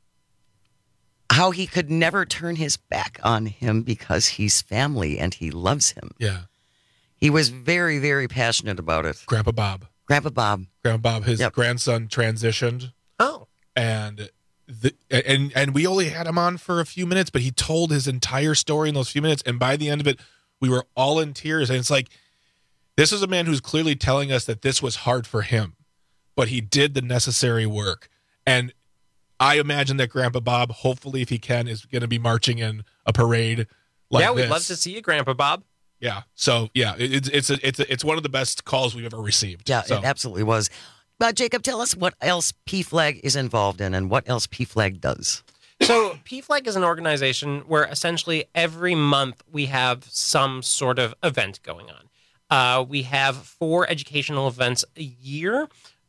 Speaker 18: how he could never turn his back on him because he's family and he loves him.
Speaker 20: Yeah.
Speaker 18: He was very, very passionate about it.
Speaker 20: Grandpa Bob.
Speaker 18: Grandpa Bob.
Speaker 20: Grandpa Bob, his
Speaker 18: yep.
Speaker 20: grandson transitioned.
Speaker 2: Oh.
Speaker 20: And the, and and we only had him on for a few minutes, but he told his entire story in those few minutes. And by the end of it, we were all in tears. And it's like, this is a man who's clearly telling us that this was hard for him, but he did the necessary work. And I imagine that Grandpa Bob, hopefully, if he can, is going to be marching in a parade like
Speaker 2: yeah, we'd
Speaker 20: this.
Speaker 2: love to see you, Grandpa Bob.
Speaker 20: Yeah. So yeah, it, it's it's a, it's a, it's one of the best calls we've ever received.
Speaker 18: Yeah,
Speaker 20: so.
Speaker 18: It absolutely was. But Jacob, tell us what else P Flag is involved in and what else P Flag does.
Speaker 2: So P Flag is an organization where essentially every month we have some sort of event going on. Uh, we have four educational events a year.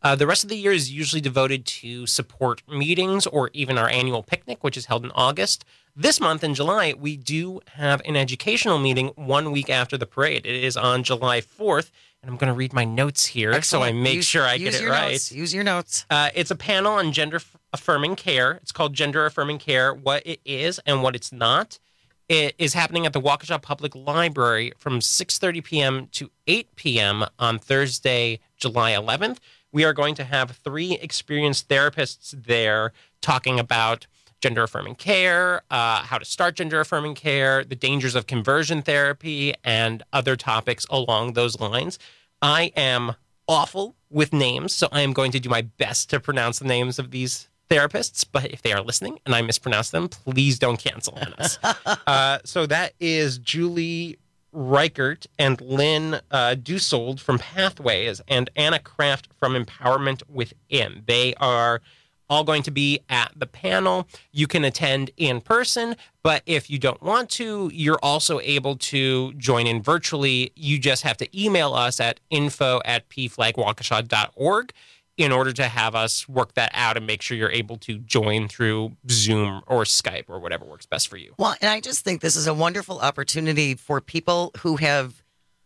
Speaker 2: Uh, the rest of the year is usually devoted to support meetings or even our annual picnic, which is held in August. This month in July, we do have an educational meeting one week after the parade. It is on July fourth, and I'm going to read my notes here Excellent. so I make
Speaker 18: use,
Speaker 2: sure I get it
Speaker 18: your
Speaker 2: right.
Speaker 18: Notes. Use your notes.
Speaker 2: Uh, it's a panel on gender-affirming care. It's called Gender-Affirming Care, what it is and what it's not. It is happening at the Waukesha Public Library from six thirty p.m. to eight p.m. on Thursday, July eleventh. We are going to have three experienced therapists there talking about gender-affirming care, uh, how to start gender-affirming care, the dangers of conversion therapy, and other topics along those lines. I am awful with names, so I am going to do my best to pronounce the names of these therapists, but if they are listening and I mispronounce them, please don't cancel on us. uh, so that is Julie Reichert and Lynn uh, Dusold from Pathways and Anna Kraft from Empowerment Within. They are all going to be at the panel. You can attend in person, but if you don't want to, you're also able to join in virtually. You just have to email us at info at p flag waukesha dot org in order to have us work that out and make sure you're able to join through Zoom or Skype or whatever works best for you.
Speaker 18: Well, and I just think this is a wonderful opportunity for people who have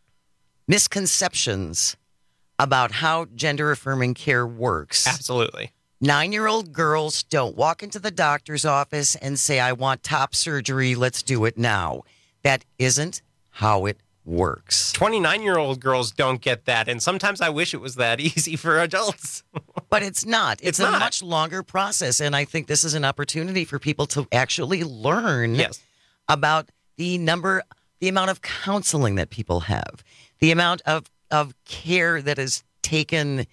Speaker 18: misconceptions about how gender-affirming care works.
Speaker 2: Absolutely.
Speaker 18: Nine-year-old girls don't walk into the doctor's office and say, I want top surgery, let's do it now. That isn't how it works.
Speaker 2: twenty-nine-year-old girls don't get that, and sometimes I wish it was that easy for adults.
Speaker 18: But it's not. It's,
Speaker 2: It's
Speaker 18: a
Speaker 2: not.
Speaker 18: much longer process, and I think this is an opportunity for people to actually learn
Speaker 2: yes.
Speaker 18: about the number, the amount of counseling that people have, the amount of, of care that is taken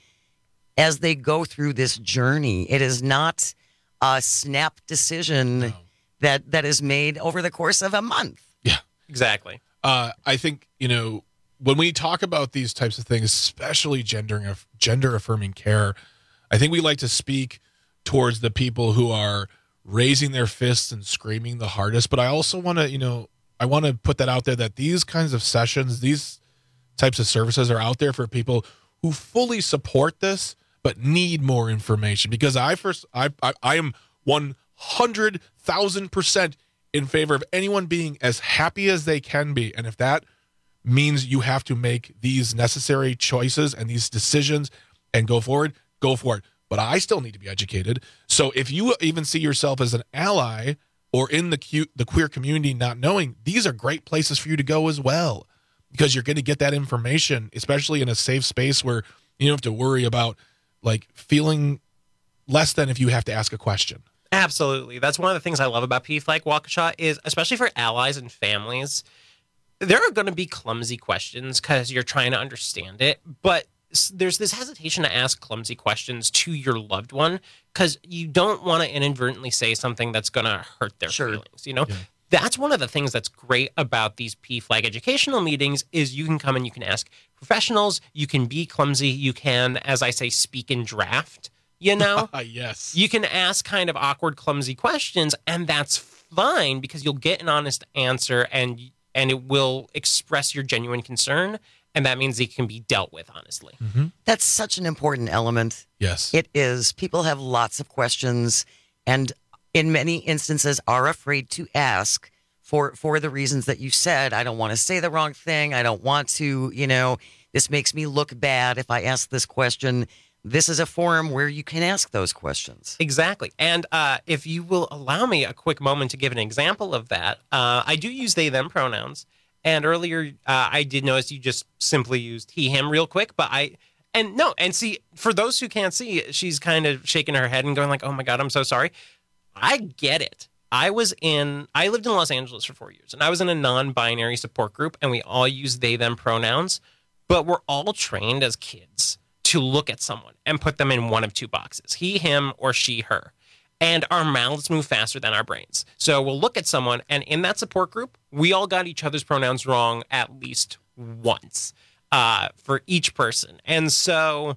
Speaker 18: as they go through this journey. It is not a snap decision no. that, that is made over the course of a month.
Speaker 20: Yeah,
Speaker 2: exactly.
Speaker 20: Uh, I think, you know, when we talk about these types of things, especially gender, gender affirming care, I think we like to speak towards the people who are raising their fists and screaming the hardest. But I also want to, you know, I want to put that out there that these kinds of sessions, these types of services are out there for people who fully support this, but need more information. Because I first, I, I, I am one hundred thousand percent in favor of anyone being as happy as they can be. And if that means you have to make these necessary choices and these decisions and go forward, go for it. But I still need to be educated. So if you even see yourself as an ally or in the cute, the queer community not knowing, these are great places for you to go as well, because you're going to get that information, especially in a safe space where you don't have to worry about like feeling less than if you have to ask a question.
Speaker 2: Absolutely. That's one of the things I love about P Flag Waukesha is, especially for allies and families, there are going to be clumsy questions because you're trying to understand it, but there's this hesitation to ask clumsy questions to your loved one because you don't want to inadvertently say something that's going to hurt their
Speaker 18: sure.
Speaker 2: feelings. You know,
Speaker 20: Yeah.
Speaker 2: that's one of the things that's great about these P Flag educational meetings is you can come and you can ask professionals, you can be clumsy, you can, as I say, speak in draft. You know,
Speaker 20: yes,
Speaker 2: you can ask kind of awkward, clumsy questions, and that's fine because you'll get an honest answer, and and it will express your genuine concern, and that means it can be dealt with honestly.
Speaker 20: Mm-hmm.
Speaker 18: That's such an important element.
Speaker 20: Yes,
Speaker 18: it is. People have lots of questions, and in many instances are afraid to ask for for the reasons that you said. I don't want to say the wrong thing. I don't want to, you know, this makes me look bad if I ask this question. This is a forum where you can ask those questions.
Speaker 2: Exactly. And uh, if you will allow me a quick moment to give an example of that, uh, I do use they, them pronouns. And earlier, uh, I did notice you just simply used he, him real quick. But I, and no, and see, for those who can't see, she's kind of shaking her head and going like, oh my God, I'm so sorry. I get it. I was in, I lived in Los Angeles for four years, and I was in a non-binary support group, and we all use they, them pronouns, but we're all trained as kids to look at someone and put them in one of two boxes, he, him, or she, her. And our mouths move faster than our brains. So we'll look at someone, and in that support group, we all got each other's pronouns wrong at least once uh, for each person. And so,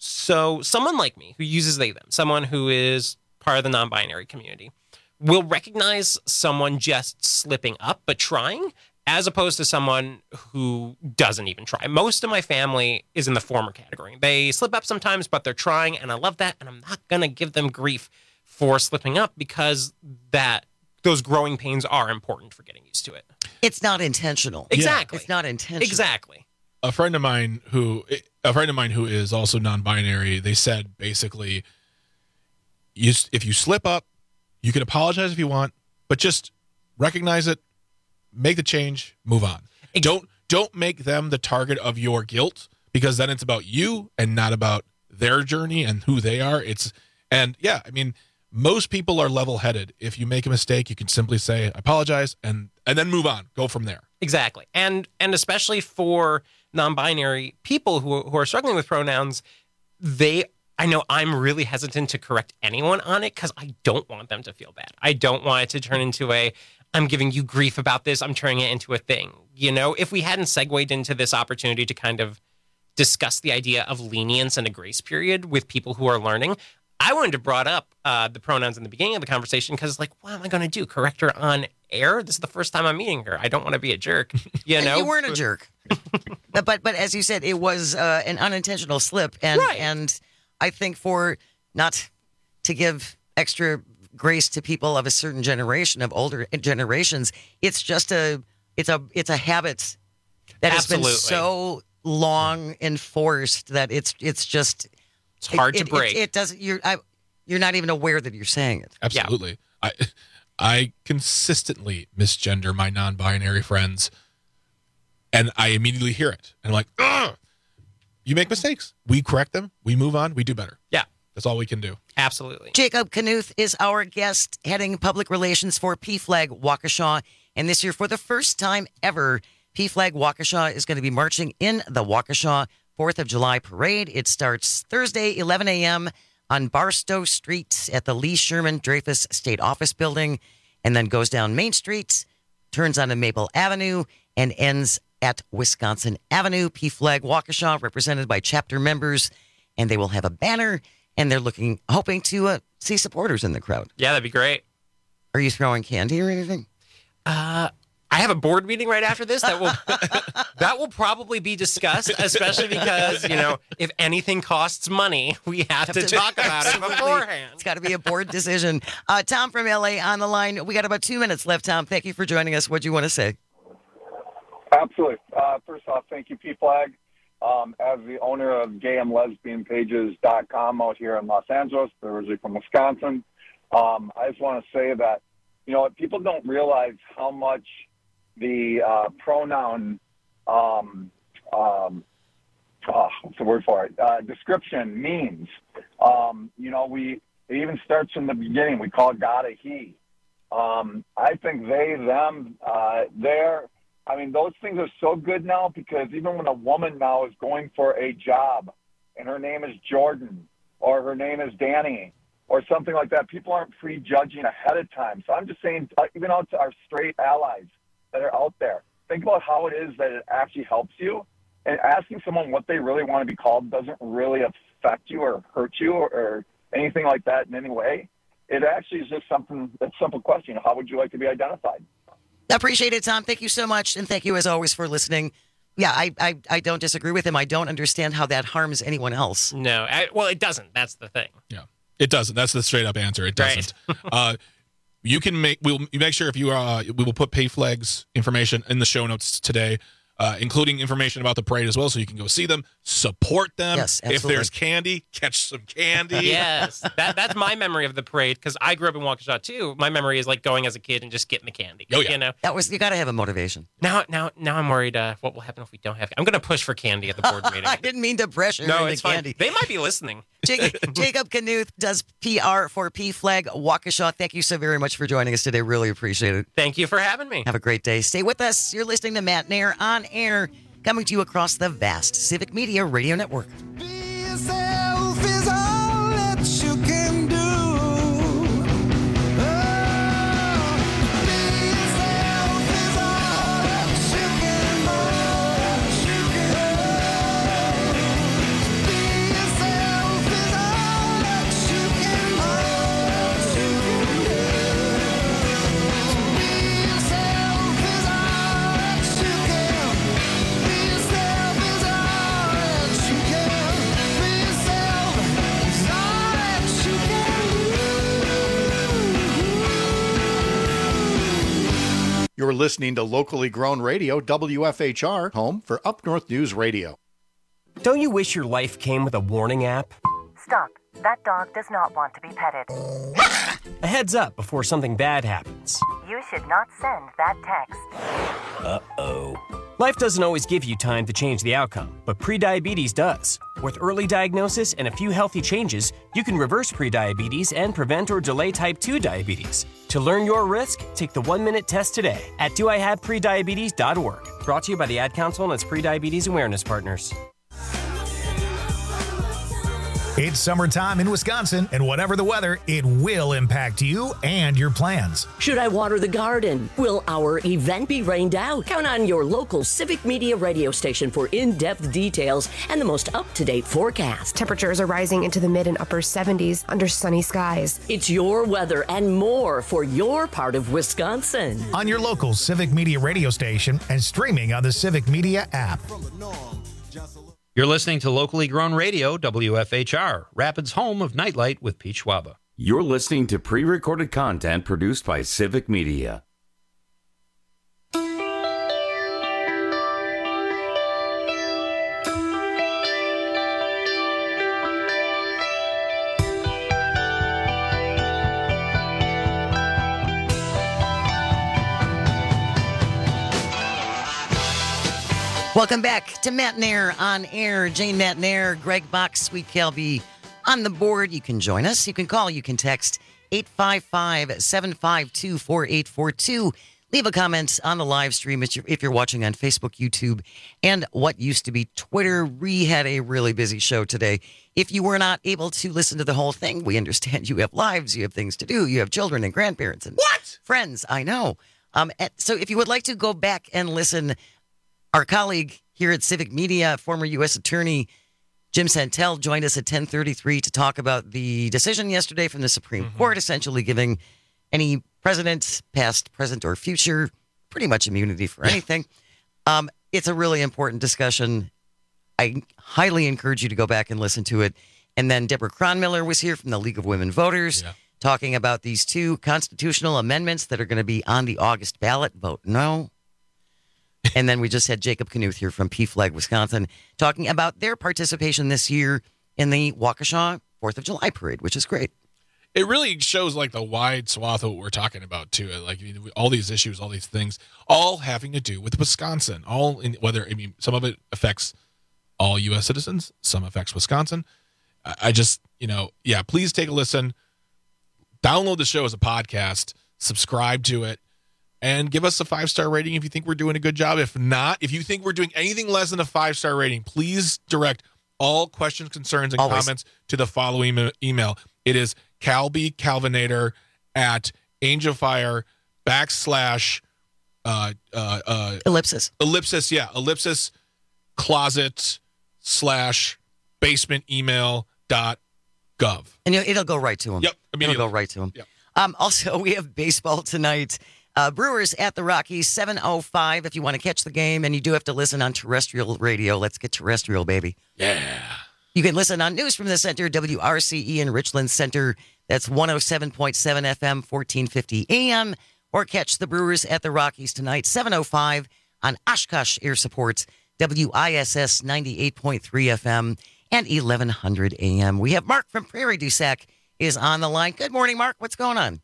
Speaker 2: so someone like me who uses they, them, someone who is part of the non-binary community, will recognize someone just slipping up, but trying as opposed to someone who doesn't even try. Most of my family is in the former category. They slip up sometimes, but they're trying, and I love that, and I'm not going to give them grief for slipping up because that those growing pains are important for getting used to it.
Speaker 18: It's not intentional.
Speaker 2: Exactly.
Speaker 18: It's not intentional.
Speaker 2: Exactly.
Speaker 20: A friend of mine who a friend of mine who is also non-binary, they said basically, you, if you slip up, you can apologize if you want, but just recognize it, make the change, move on. Ex- don't don't make them the target of your guilt, because then it's about you and not about their journey and who they are. It's and yeah, I mean, most people are level-headed. If you make a mistake, you can simply say, I apologize, and and then move on. Go from there.
Speaker 2: Exactly. And and especially for non-binary people who, who are struggling with pronouns, they I know I'm really hesitant to correct anyone on it because I don't want them to feel bad. I don't want it to turn into a, I'm giving you grief about this, I'm turning it into a thing. You know, if we hadn't segued into this opportunity to kind of discuss the idea of lenience and a grace period with people who are learning, I wouldn't have brought up uh, the pronouns in the beginning of the conversation because, like, what am I going to do? Correct her on air? This is the first time I'm meeting her. I don't want to be a jerk. You know,
Speaker 18: you weren't a jerk, but, but but as you said, it was uh, an unintentional slip, and
Speaker 2: Right.
Speaker 18: and I think for not to give extra grace to people of a certain generation, of older generations, it's just a it's a it's a habit that
Speaker 2: Absolutely.
Speaker 18: has been so long enforced that it's it's just.
Speaker 2: It's hard
Speaker 18: it,
Speaker 2: to break.
Speaker 18: It, it, it doesn't. You're I, you're not even aware that you're saying it.
Speaker 20: Absolutely. I I consistently misgender my non-binary friends, and I immediately hear it. And I'm like, ugh! You make mistakes. We correct them. We move on. We do better.
Speaker 2: Yeah.
Speaker 20: That's all we can do.
Speaker 2: Absolutely.
Speaker 18: Jacob Knuth is our guest, heading public relations for P Flag Waukesha. And this year, for the first time ever, P Flag Waukesha is going to be marching in the Waukesha fourth of July parade. It starts Thursday, eleven a.m. on Barstow Street at the Lee Sherman Dreyfus State Office Building, and then goes down Main Street, turns onto Maple Avenue, and ends at Wisconsin Avenue. P Flag Waukesha, represented by chapter members, and they will have a banner, and they're looking, hoping to uh, see supporters in the crowd.
Speaker 2: Yeah, that'd be great.
Speaker 18: Are you throwing candy or anything?
Speaker 2: Uh, I have a board meeting right after this that will that will probably be discussed, especially because, you know, if anything costs money, we have, have to, to talk about it beforehand.
Speaker 18: It's got to be a board decision. Uh, Tom from L A on the line. We got about two minutes left, Tom. Thank you for joining us. What do you want to say?
Speaker 8: Absolutely. Uh, first off, thank you, P Flag. Um, as the owner of gay and lesbian pages dot com out here in Los Angeles, originally from Wisconsin, um, I just want to say that, you know, people don't realize how much the uh, pronoun, um, um, oh, what's the word for it, uh, description means. Um, you know, we it even starts from the beginning. We call God a he. Um, I think they, them, uh, they're, I mean, those things are so good now because even when a woman now is going for a job and her name is Jordan or her name is Danny or something like that, people aren't prejudging ahead of time. So I'm just saying, uh, even out to our straight allies that are out there, think about how it is that it actually helps you. And asking someone what they really want to be called doesn't really affect you or hurt you or, or anything like that in any way. It actually is just something, a simple question. How would you like to be identified?
Speaker 18: I appreciate it, Tom. Thank you so much. And thank you, as always, for listening. Yeah, I, I, I don't disagree with him. I don't understand how that harms anyone else.
Speaker 2: No, I, well, it doesn't. That's the thing.
Speaker 20: Yeah, it doesn't. That's the straight up answer. It doesn't. Right. uh, you can make, we'll you make sure if you, uh, we will put P Flag's information in the show notes today, uh, including information about the parade as well, so you can go see them, support them.
Speaker 18: Yes,
Speaker 20: if
Speaker 18: absolutely.
Speaker 20: there's candy, catch some candy.
Speaker 2: Yes, that that's my memory of the parade because I grew up in Waukesha too. My memory is like going as a kid and just getting the candy.
Speaker 20: Oh yeah,
Speaker 2: you know
Speaker 18: that was you got to have a motivation.
Speaker 2: Now, now, now I'm worried. Uh, what will happen if we don't have? I'm going to push for candy at the board meeting.
Speaker 18: I didn't mean to pressure
Speaker 2: no,
Speaker 18: into
Speaker 2: it's
Speaker 18: candy.
Speaker 2: Fine. They might be listening.
Speaker 18: Jacob, Jacob Knuth does P R for P Flag Waukesha. Thank you so very much for joining us today. Really appreciate it.
Speaker 2: Thank you for having me.
Speaker 18: Have a great day. Stay with us. You're listening to Matt Nair on air, coming to you across the vast Civic Media Radio Network.
Speaker 21: Yourself is all that you can do.
Speaker 4: You're listening to locally grown radio, W F H R, home for Up North News Radio.
Speaker 9: Don't you wish your life came with a warning app?
Speaker 10: Stop. That dog does not want to be petted.
Speaker 9: A heads up before something bad happens.
Speaker 10: You should not send that text.
Speaker 9: Uh-oh. Life doesn't always give you time to change the outcome, but prediabetes does. With early diagnosis and a few healthy changes, you can reverse prediabetes and prevent or delay type two diabetes. To learn your risk, take the one-minute test today at do I have prediabetes dot org. Brought to you by the Ad Council and its prediabetes awareness partners.
Speaker 1: It's summertime in Wisconsin, and whatever the weather, it will impact you and your plans.
Speaker 12: Should I water the garden? Will our event be rained out? Count on your local Civic Media radio station for in-depth details and the most up-to-date forecast.
Speaker 13: Temperatures are rising into the mid and upper seventies under sunny skies.
Speaker 12: It's your weather and more for your part of Wisconsin.
Speaker 1: On your local Civic Media radio station and streaming on the Civic Media app.
Speaker 25: You're listening to locally grown radio, W F H R, Rapids' home of Nightlight with Pete Schwaba.
Speaker 17: You're listening to pre-recorded content produced by Civic Media.
Speaker 18: Welcome back to Matt Nair on air. Jane Matt Nair, Greg Bach, Sweet Calby on the board. You can join us. You can call. You can text eight five five, seven five two, four eight four two. Leave a comment on the live stream if you're watching on Facebook, YouTube, and what used to be Twitter. We had a really busy show today. If you were not able to listen to the whole thing, we understand you have lives, you have things to do, you have children and grandparents and what? friends. I know. Um, so if you would like to go back and listen, our colleague here at Civic Media, former U S Attorney Jim Santel, joined us at ten thirty-three to talk about the decision yesterday from the Supreme mm-hmm. Court, essentially giving any president, past, present, or future, pretty much immunity for anything. um, it's a really important discussion. I highly encourage you to go back and listen to it. And then Deborah Cronmiller was here from the League of Women Voters yeah. talking about these two constitutional amendments that are going to be on the August ballot. Vote no. And then we just had Jacob Knuth here from P Flag, Wisconsin, talking about their participation this year in the Waukesha fourth of July parade, which is great.
Speaker 20: It really shows like the wide swath of what we're talking about too. Like I mean, all these issues, all these things, all having to do with Wisconsin. All in whether I mean some of it affects all U S citizens, some affects Wisconsin. I just you know yeah, please take a listen. Download the show as a podcast, subscribe to it. And give us a five-star rating if you think we're doing a good job. If not, if you think we're doing anything less than a five-star rating, please direct all questions, concerns, and Always. comments to the following email. It is Calby Calvinator at Angelfire backslash uh, uh, uh,
Speaker 18: ellipsis.
Speaker 20: Ellipsis, yeah. Ellipsis closet slash basement email dot gov.
Speaker 18: And it'll go right to him.
Speaker 20: Yep.
Speaker 18: It'll go right to him.
Speaker 20: Yep.
Speaker 18: Um, also, we have baseball tonight. Uh, Brewers at the Rockies, seven oh five if you want to catch the game, and you do have to listen on terrestrial radio. Let's get terrestrial, baby.
Speaker 20: Yeah.
Speaker 18: You can listen on News from the Center, W R C E in Richland Center. That's one oh seven point seven F M, fourteen fifty A M. Or catch the Brewers at the Rockies tonight, seven oh five on Oshkosh Air Supports, W I S S ninety-eight point three F M and eleven hundred A M. We have Mark from Prairie du Sac is on the line. Good morning, Mark. What's going on?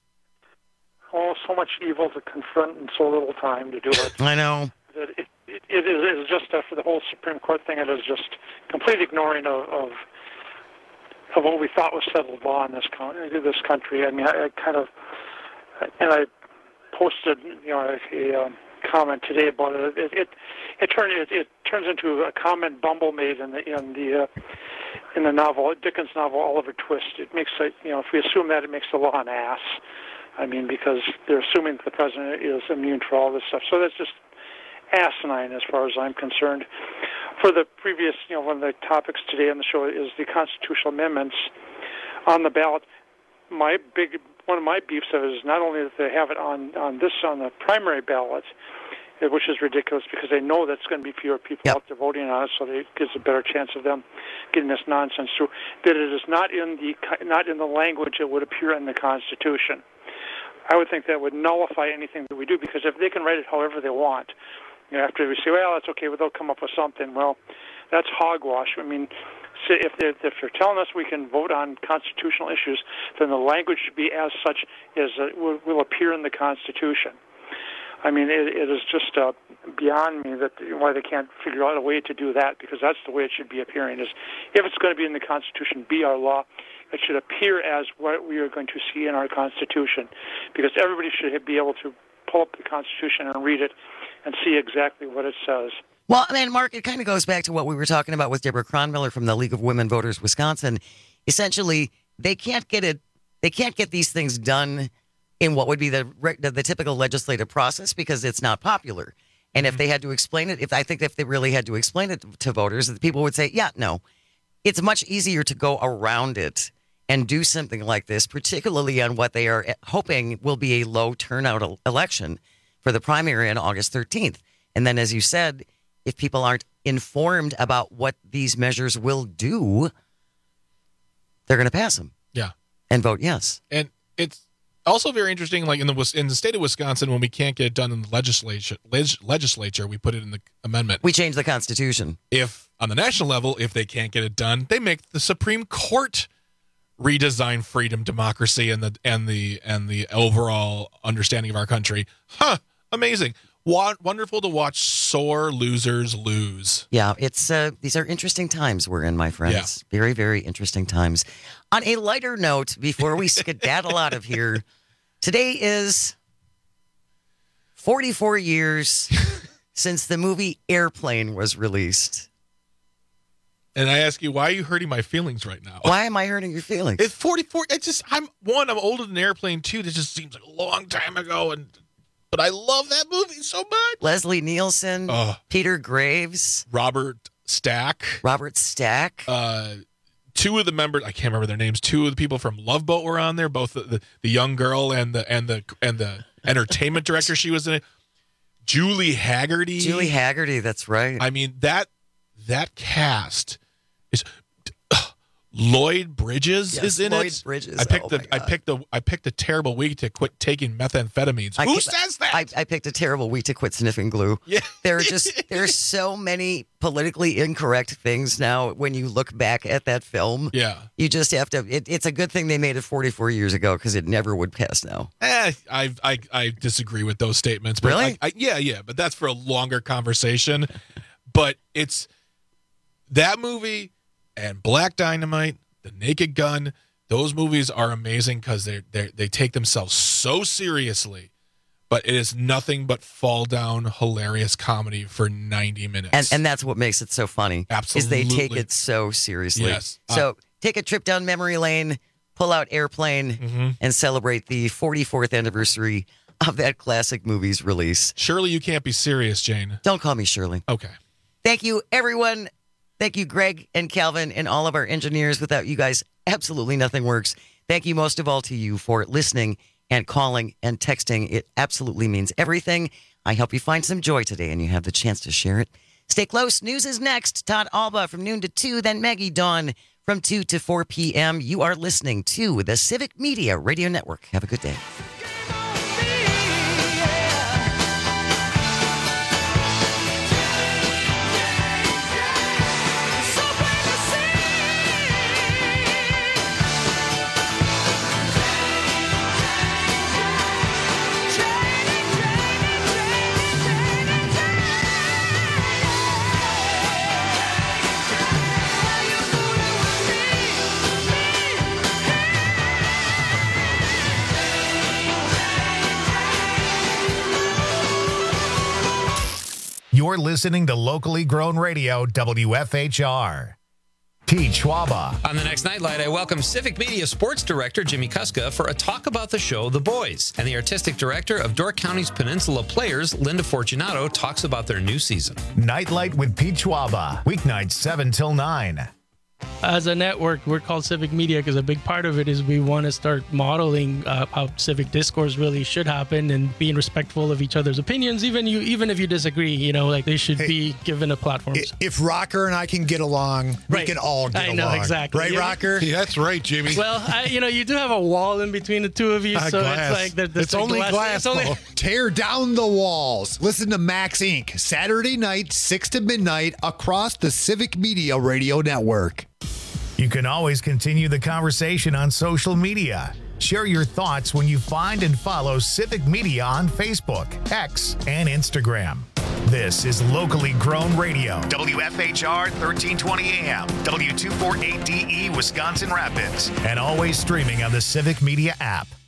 Speaker 14: Oh, so much evil to confront and so little time to do it.
Speaker 18: I know.
Speaker 14: It, it, it, it is it is just uh, for the whole Supreme Court thing. It is just complete ignoring of of, of what we thought was settled law in this country. This country. I mean, I, I kind of and I posted you know a, a um, comment today about it. It it, it turned it, it turns into a comment Bumble made in the in the uh, in the novel Dickens novel Oliver Twist. It makes it you know if we assume that, it makes the law an ass. I mean, because they're assuming that the president is immune for all this stuff. So that's just asinine as far as I'm concerned. For the previous, you know, one of the topics today on the show is the constitutional amendments on the ballot. My big, one of my beefs of it is not only that they have it on, on this, on the primary ballot, which is ridiculous because they know that's going to be fewer people yep. out there voting on it, so it gives a better chance of them getting this nonsense through, that it is not in the, not in the language that would appear in the Constitution. I would think that would nullify anything that we do, because if they can write it however they want, you know, after we say, well, that's okay, but they'll come up with something. Well, that's hogwash. I mean, if they're, if they're telling us we can vote on constitutional issues, then the language should be as such as uh, will, will appear in the Constitution. I mean, it, it is just uh, beyond me that why they can't figure out a way to do that, because that's the way it should be appearing. Is if it's going to be in the Constitution, be our law, it should appear as what we are going to see in our Constitution, because everybody should be able to pull up the Constitution and read it and see exactly what it says.
Speaker 18: Well, and Mark, it kind of goes back to what we were talking about with Deborah Cronmiller from the League of Women Voters Wisconsin. Essentially, they can't get it. They can't get these things done in what would be the the, the typical legislative process, because it's not popular. And if they had to explain it, if I think if they really had to explain it to voters, the people would say, yeah, no. It's much easier to go around it and do something like this, particularly on what they are hoping will be a low turnout election for the primary on August thirteenth. And then, as you said, if people aren't informed about what these measures will do, they're going to pass them.
Speaker 20: Yeah.
Speaker 18: And vote yes.
Speaker 20: And it's also very interesting, like in the in the state of Wisconsin, when we can't get it done in the legislature, leg, legislature, we put it in the amendment.
Speaker 18: We change the Constitution.
Speaker 20: If on the national level, if they can't get it done, they make the Supreme Court redesign freedom, democracy, and the and the and the overall understanding of our country. Huh? Amazing. Wonderful to watch sore losers lose.
Speaker 18: Yeah, it's uh, these are interesting times we're in, my friends. Yeah. Very, very interesting times. On a lighter note, before we skedaddle out of here, today is forty-four years since the movie Airplane was released.
Speaker 20: And I ask you, why are you hurting my feelings right now?
Speaker 18: Why am I hurting your feelings?
Speaker 20: It's forty-four. It's just, I'm one, I'm older than Airplane. Two, this just seems like a long time ago. And But I love that movie so much.
Speaker 18: Leslie Nielsen, uh, Peter Graves,
Speaker 20: Robert Stack.
Speaker 18: Robert Stack.
Speaker 20: Uh, two of the members, I can't remember their names. Two of the people from Love Boat were on there. Both the, the, the young girl and the and the and the entertainment director. She was in it. Julie Haggerty.
Speaker 18: Julie Haggerty. That's right.
Speaker 20: I mean that that cast is. Lloyd Bridges
Speaker 18: yes,
Speaker 20: is in
Speaker 18: Lloyd
Speaker 20: it.
Speaker 18: Bridges.
Speaker 20: I picked
Speaker 18: oh
Speaker 20: the I picked the I picked a terrible week to quit taking methamphetamines.
Speaker 18: I
Speaker 20: Who
Speaker 18: picked,
Speaker 20: says that?
Speaker 18: I, I picked a terrible week to quit sniffing glue.
Speaker 20: Yeah.
Speaker 18: There are just there's so many politically incorrect things now when you look back at that film.
Speaker 20: Yeah.
Speaker 18: You just have to it, it's a good thing they made it forty-four years ago, because it never would pass now.
Speaker 20: Eh, I I I disagree with those statements. But
Speaker 18: really?
Speaker 20: I, I, yeah, yeah, but that's for a longer conversation. But it's that movie and Black Dynamite, The Naked Gun, those movies are amazing because they they they take themselves so seriously, but it is nothing but fall down hilarious comedy for ninety minutes.
Speaker 18: And and that's what makes it so funny.
Speaker 20: Absolutely.
Speaker 18: Is they take it so seriously.
Speaker 20: Yes.
Speaker 18: So
Speaker 20: uh,
Speaker 18: take a trip down memory lane, pull out Airplane,
Speaker 20: mm-hmm.
Speaker 18: and celebrate the forty-fourth anniversary of that classic movie's release.
Speaker 20: Surely you can't be serious, Jane.
Speaker 18: Don't call me Shirley.
Speaker 20: Okay.
Speaker 18: Thank you, everyone. Thank you, Greg and Calvin and all of our engineers. Without you guys, absolutely nothing works. Thank you most of all to you for listening and calling and texting. It absolutely means everything. I hope you find some joy today and you have the chance to share it. Stay close. News is next. Todd Alba from noon to two, then Maggie Dawn from two to four p.m. You are listening to the Civic Media Radio Network. Have a good day.
Speaker 1: You're listening to locally grown radio, W F H R. Pete Schwaba.
Speaker 25: On the next Nightlight, I welcome Civic Media Sports Director Jimmy Kuska for a talk about the show The Boys. And the Artistic Director of Door County's Peninsula Players, Linda Fortunato, talks about their new season.
Speaker 1: Nightlight with Pete Schwaba. Weeknights seven till nine.
Speaker 5: as a network, we're called Civic Media because a big part of it is we want to start modeling uh, how civic discourse really should happen and being respectful of each other's opinions. Even you, even if you disagree, you know, like they should hey, be given a platform.
Speaker 6: If Rocker and I can get along, we
Speaker 5: right.
Speaker 6: can all get
Speaker 5: I
Speaker 6: along.
Speaker 5: know, exactly.
Speaker 6: Right,
Speaker 5: yeah.
Speaker 6: Rocker?
Speaker 7: Yeah, that's right, Jimmy.
Speaker 5: Well, I, you know, you do have a wall in between the two of you,
Speaker 6: uh,
Speaker 5: so
Speaker 6: glass.
Speaker 5: it's like there, there's
Speaker 6: it's
Speaker 5: a
Speaker 6: only
Speaker 5: glass.
Speaker 6: glass.
Speaker 5: It's only...
Speaker 6: Tear down the walls. Listen to Max Incorporated. Saturday night, six to midnight, across the Civic Media Radio Network.
Speaker 1: You can always continue the conversation on social media. Share your thoughts when you find and follow Civic Media on Facebook, X, and Instagram. This is locally grown radio. W F H R thirteen twenty A M, W two forty-eight D E, Wisconsin Rapids, and always streaming on the Civic Media app.